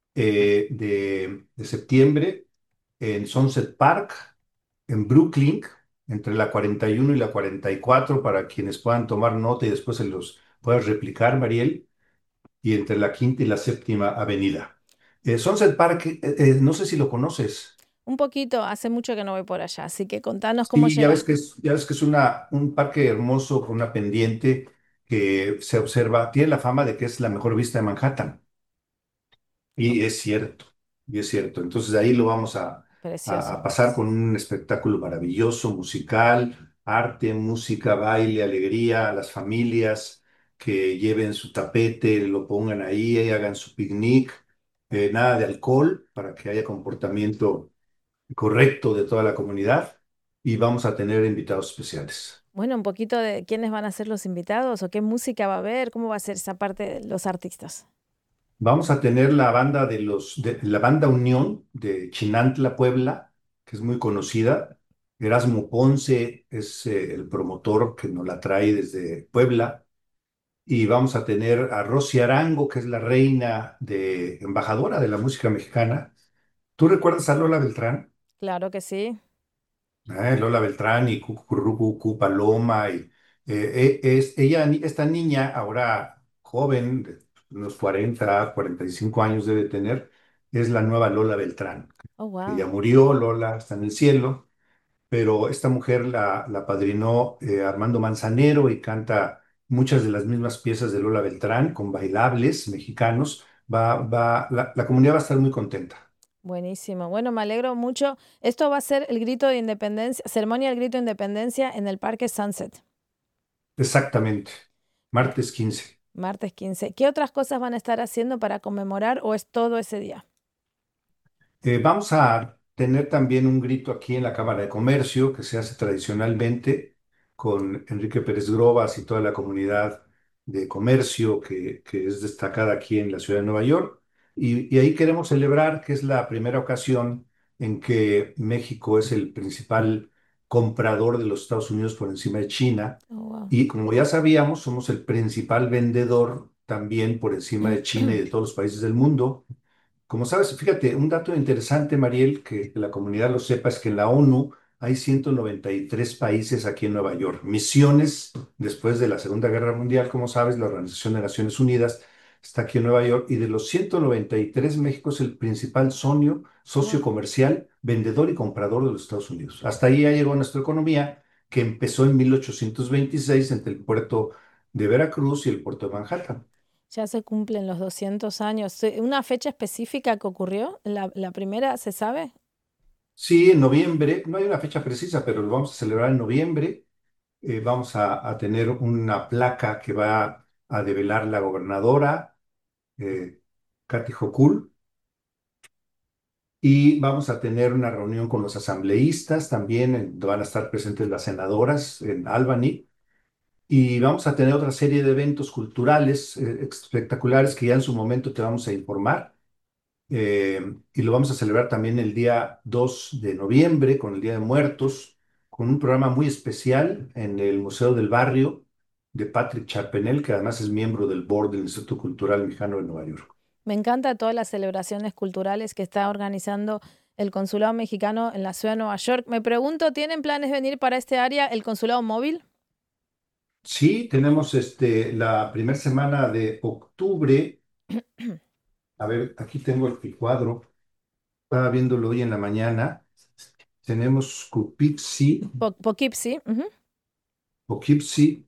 de septiembre en Sunset Park, en Brooklyn, entre la 41 y la 44, para quienes puedan tomar nota y después se los puedas replicar, Mariel, y entre la quinta y la séptima avenida. Sunset Park, no sé si lo conoces. Un poquito, hace mucho que no voy por allá, así que contanos cómo Sí, llegar. ya ves que es un parque hermoso con una pendiente que se observa, tiene la fama de que es la mejor vista de Manhattan. Y es cierto, y es cierto. Entonces ahí lo vamos a Precioso. pasar con un espectáculo maravilloso, musical, arte, música, baile, alegría, las familias que lleven su tapete, lo pongan ahí, hagan su picnic, nada de alcohol para que haya comportamiento correcto de toda la comunidad y vamos a tener invitados especiales. Bueno, un poquito de quiénes van a ser los invitados o qué música va a haber, cómo va a ser esa parte de los artistas. Vamos a tener la banda de la banda Unión de Chinantla, Puebla, que es muy conocida. Erasmo Ponce es el promotor que nos la trae desde Puebla. Y vamos a tener a Rosy Arango, que es la reina de embajadora de la música mexicana. ¿Tú recuerdas a Lola Beltrán? Claro que sí. Lola Beltrán y Cucurrucucú Paloma. Esta niña, ahora joven, de unos 45 años debe tener, es la nueva Lola Beltrán, Oh, que ya wow. murió, Lola está en el cielo, pero esta mujer la padrinó Armando Manzanero y canta muchas de las mismas piezas de Lola Beltrán con bailables mexicanos. La comunidad va a estar muy contenta. Buenísimo. Bueno, me alegro mucho. Esto va a ser el grito de independencia, ceremonia del grito de independencia en el Parque Sunset, Exactamente. Martes 15. martes 15. ¿Qué otras cosas van a estar haciendo para conmemorar o es todo ese día? Vamos a tener también un grito aquí en la Cámara de Comercio que se hace tradicionalmente con Enrique Pérez Grobas y toda la comunidad de comercio que es destacada aquí en la ciudad de Nueva York. Y ahí queremos celebrar que es la primera ocasión en que México es el principal comprador de los Estados Unidos por encima de China. Oh, wow. Y como ya sabíamos, somos el principal vendedor también por encima de China y de todos los países del mundo. Como sabes, fíjate, un dato interesante, Mariel, que la comunidad lo sepa, es que en la ONU hay 193 países aquí en Nueva York. Misiones, después de la Segunda Guerra Mundial, como sabes, la Organización de Naciones Unidas está aquí en Nueva York y de los 193, México es el principal socio Wow. comercial, vendedor y comprador de los Estados Unidos. Hasta ahí ya llegó nuestra economía, que empezó en 1826 entre el puerto de Veracruz y el puerto de Manhattan. Ya se cumplen los 200 años. ¿Una fecha específica que ocurrió? ¿La primera se sabe? Sí, en noviembre, no hay una fecha precisa, pero lo vamos a celebrar en noviembre. Vamos a tener una placa que va a develar la gobernadora, eh, Kathy Hochul, y vamos a tener una reunión con los asambleístas también, donde van a estar presentes las senadoras en Albany, y vamos a tener otra serie de eventos culturales espectaculares que ya en su momento te vamos a informar. Y lo vamos a celebrar también el día 2 de noviembre, con el Día de Muertos, con un programa muy especial en el Museo del Barrio de Patrick Charpenel, que además es miembro del board del Instituto Cultural Mexicano de Nueva York. Me encanta todas las celebraciones culturales que está organizando el Consulado Mexicano en la ciudad de Nueva York. Me pregunto, ¿tienen planes de venir para este área el Consulado Móvil? Sí, tenemos la primera semana de octubre. A ver, aquí tengo el cuadro. Estaba viéndolo hoy en la mañana. Tenemos Cupixi, Poughkeepsie. Ujú. Poughkeepsie.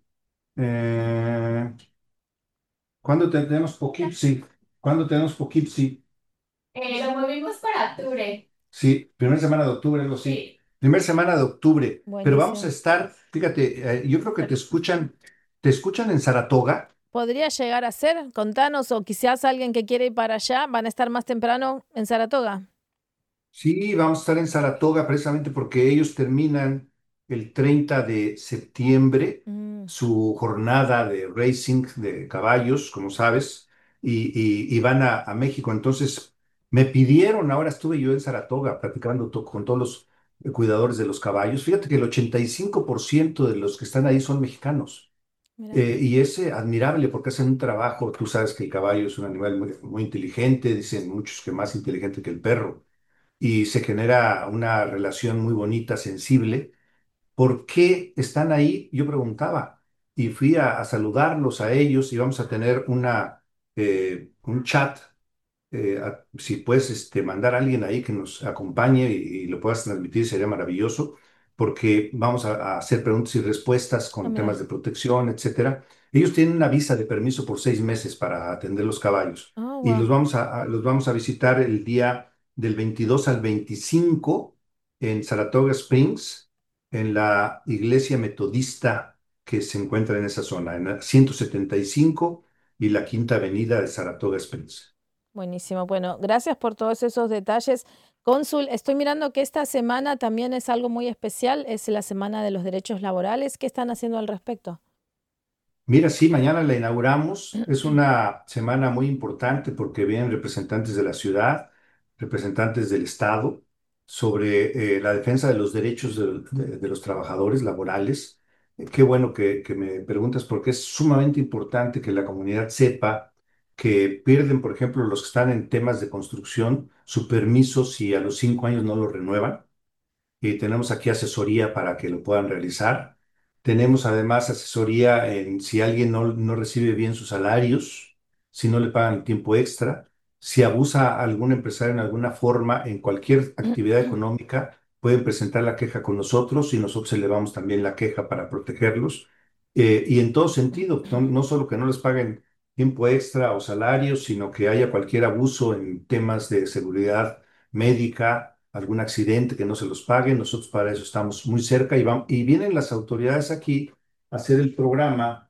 Eh, ¿Cuándo tenemos Poughkeepsie? ¿Cuándo tenemos Poughkeepsie? Lo movimos para octubre. Sí, primera semana de octubre, algo así. Sí. Primera semana de octubre. Pero vamos a Buenísimo. estar, fíjate, yo creo que te escuchan en Saratoga. Podría llegar a ser, contanos, o quizás alguien que quiere ir para allá, van a estar más temprano en Saratoga. Sí, vamos a estar en Saratoga precisamente porque ellos terminan el 30 de septiembre Mm, su jornada de racing de caballos, como sabes, y van a México. Entonces, me pidieron, ahora estuve yo en Saratoga platicando con todos los cuidadores de los caballos. Fíjate que el 85% de los que están ahí son mexicanos. mira. Y es admirable porque hacen un trabajo. Tú sabes que el caballo es un animal muy inteligente, dicen muchos que más inteligente que el perro y se genera una relación muy bonita, sensible. ¿Por qué están ahí? Yo preguntaba y fui a saludarlos a ellos y vamos a tener un chat. Si puedes mandar a alguien ahí que nos acompañe y lo puedas transmitir, sería maravilloso, porque vamos a hacer preguntas y respuestas Ah, con mira. temas de protección, etcétera. Ellos tienen una visa de permiso por 6 meses para atender los caballos Oh, y wow. los vamos a visitar el día del 22 al 25 en Saratoga Springs, en la iglesia metodista que se encuentra en esa zona, en la 175 y la Quinta Avenida de Saratoga Springs. Buenísimo. Bueno, gracias por todos esos detalles. Cónsul, estoy mirando que esta semana también es algo muy especial, es la Semana de los Derechos Laborales. ¿Qué están haciendo al respecto? Mira, sí, mañana la inauguramos. Es una semana muy importante porque vienen representantes de la ciudad, representantes del Estado, sobre la defensa de los derechos de los trabajadores laborales. Qué bueno que me preguntas porque es sumamente importante que la comunidad sepa que pierden, por ejemplo, los que están en temas de construcción, su permiso si a los 5 años no lo renuevan y tenemos aquí asesoría para que lo puedan realizar. Tenemos además asesoría en si alguien no recibe bien sus salarios, si no le pagan el tiempo extra, si abusa a algún empresario en alguna forma, en cualquier actividad económica, pueden presentar la queja con nosotros y nosotros elevamos también la queja para protegerlos. Y en todo sentido, no solo que no les paguen tiempo extra o salarios, sino que haya cualquier abuso en temas de seguridad médica, algún accidente que no se los paguen. Nosotros para eso estamos muy cerca y vienen las autoridades aquí a hacer el programa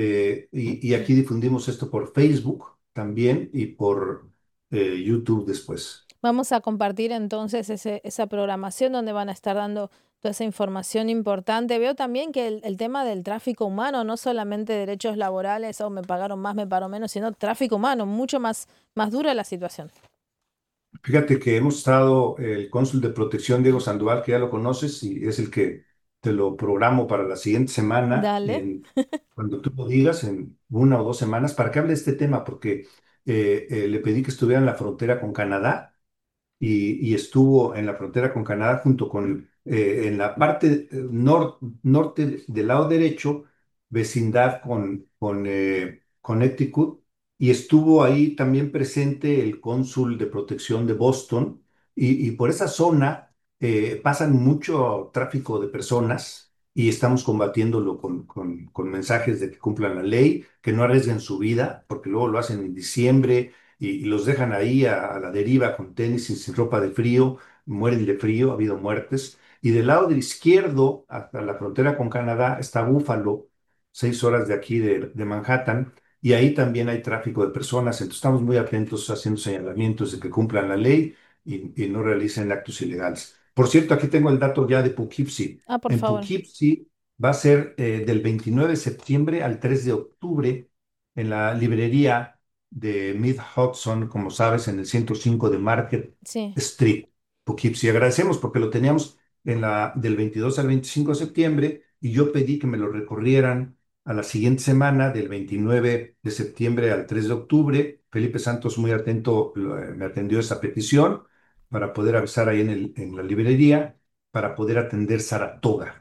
y aquí difundimos esto por Facebook también y por YouTube después. Vamos a compartir entonces esa programación donde van a estar dando toda esa información importante. Veo también que el tema del tráfico humano, no solamente derechos laborales, o me pagaron más, me pagaron menos, sino tráfico humano, mucho más dura la situación. Fíjate que hemos estado, el cónsul de protección, Diego Sandoval, que ya lo conoces y es el que te lo programo para la siguiente semana, Dale. cuando tú lo digas, en 1 o 2 semanas, para que hable de este tema, porque le pedí que estuviera en la frontera con Canadá y estuvo en la frontera con Canadá junto con, en la parte norte del lado derecho, vecindad con Connecticut, y estuvo ahí también presente el cónsul de protección de Boston, y por esa zona pasan mucho tráfico de personas. Y estamos combatiéndolo con mensajes de que cumplan la ley, que no arriesguen su vida, porque luego lo hacen en diciembre y los dejan ahí a la deriva con tenis y sin ropa de frío, mueren de frío, ha habido muertes. Y del lado del izquierdo, hasta la frontera con Canadá, está Buffalo, 6 horas de aquí de Manhattan, y ahí también hay tráfico de personas. Entonces estamos muy atentos haciendo señalamientos de que cumplan la ley y no realicen actos ilegales. Por cierto, aquí tengo el dato ya de Poughkeepsie. Ah, por En favor. Poughkeepsie va a ser del 29 de septiembre al 3 de octubre en la librería de Mid Hudson, como sabes, en el 105 de Market Sí. Street, Poughkeepsie. Agradecemos porque lo teníamos del 22 al 25 de septiembre y yo pedí que me lo recorrieran a la siguiente semana, del 29 de septiembre al 3 de octubre. Felipe Santos, muy atento, me atendió esa petición para poder avisar ahí en la librería, para poder atender Saratoga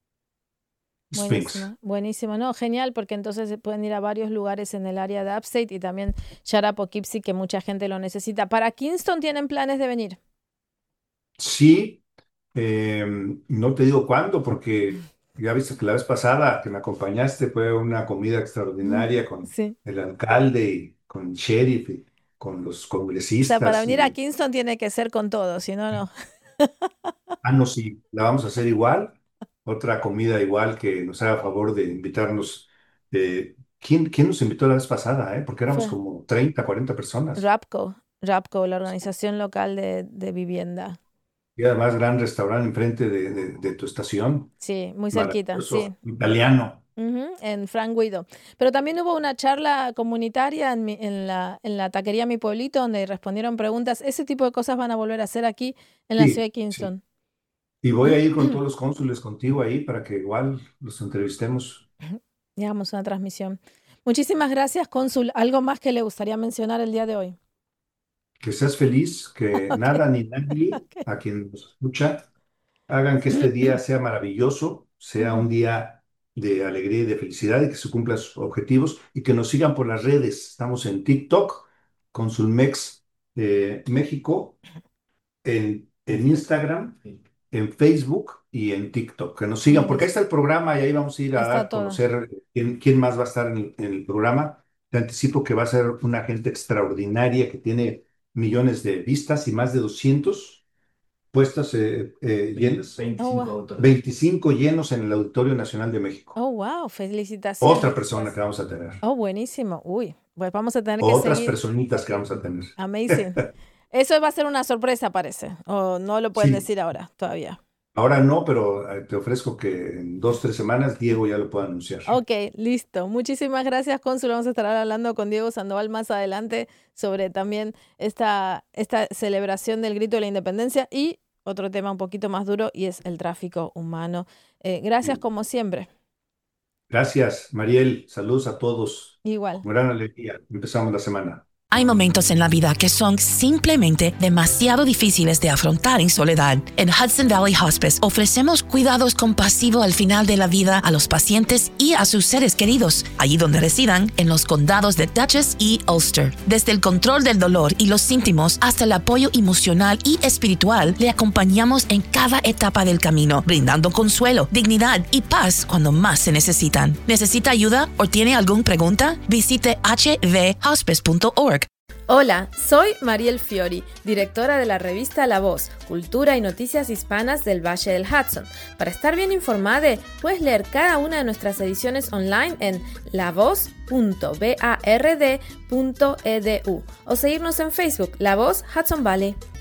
Springs. Buenísimo, buenísimo. No, genial, porque entonces se pueden ir a varios lugares en el área de Upstate y también Shut Up Poughkeepsie, que mucha gente lo necesita. ¿Para Kingston tienen planes de venir? Sí, no te digo cuándo, porque ya viste que la vez pasada que me acompañaste fue una comida extraordinaria con Sí. el alcalde y con el sheriff y con los O sea, para congresistas. venir a Kingston tiene que ser con todo, si no, no. No, sí, la vamos a hacer igual. Otra comida igual que nos haga favor de invitarnos. ¿Quién nos invitó la vez pasada? Porque éramos Fue como 30, 40 personas. RAPCO, la organización local de vivienda. Y además, gran restaurante enfrente de tu estación. Sí, muy cerquita, sí. Maravilloso, italiano. En Frank Guido. Pero también hubo una charla comunitaria en la taquería Mi Pueblito, donde respondieron preguntas. Ese tipo de cosas van a volver a hacer aquí en la ciudad de Sí, sí. Kingston. Y voy a ir con todos los cónsules contigo ahí para que igual los entrevistemos. Y hagamos una transmisión. Muchísimas gracias, cónsul. ¿Algo más que le gustaría mencionar el día de hoy? Que seas feliz, que Ok, nada ni nadie ok. a quien nos escucha hagan que este día sea maravilloso, sea un día de alegría y de felicidad y que se cumplan sus objetivos y que nos sigan por las redes. Estamos en TikTok, Consulmex México, en Instagram, en Facebook y en TikTok. Que nos sigan, porque ahí está el programa y ahí vamos a ir a Está dar a todo. conocer quién más va a estar en el programa. Te anticipo que va a ser una gente extraordinaria que tiene millones de vistas y más de 200 puestas llenas. 25 llenos en el Auditorio Nacional de México. Oh, wow, felicitaciones. Otra persona que vamos a tener. Oh, buenísimo. Uy, pues vamos a tener que Otras seguir. personitas que vamos a tener. Amazing. Eso va a ser una sorpresa, parece. O no lo pueden Sí. decir ahora, todavía. Ahora no, pero te ofrezco que en 2, 3 semanas Diego ya lo pueda anunciar. Ok, listo. Muchísimas gracias, cónsul. Vamos a estar hablando con Diego Sandoval más adelante sobre también esta celebración del Grito de la Independencia y otro tema un poquito más duro y es el tráfico humano. Gracias como siempre. Gracias, Mariel. Saludos a todos. Igual. Con gran alegría. Empezamos la semana. Hay momentos en la vida que son simplemente demasiado difíciles de afrontar en soledad. En Hudson Valley Hospice ofrecemos cuidados compasivos al final de la vida a los pacientes y a sus seres queridos, allí donde residan, en los condados de Dutchess y Ulster. Desde el control del dolor y los síntomas hasta el apoyo emocional y espiritual, le acompañamos en cada etapa del camino, brindando consuelo, dignidad y paz cuando más se necesitan. ¿Necesita ayuda o tiene alguna pregunta? Visite hvhospice.org. Hola, soy Mariel Fiori, directora de la revista La Voz, Cultura y Noticias Hispanas del Valle del Hudson. Para estar bien informada, puedes leer cada una de nuestras ediciones online en lavoz.bard.edu o seguirnos en Facebook, La Voz Hudson Valley.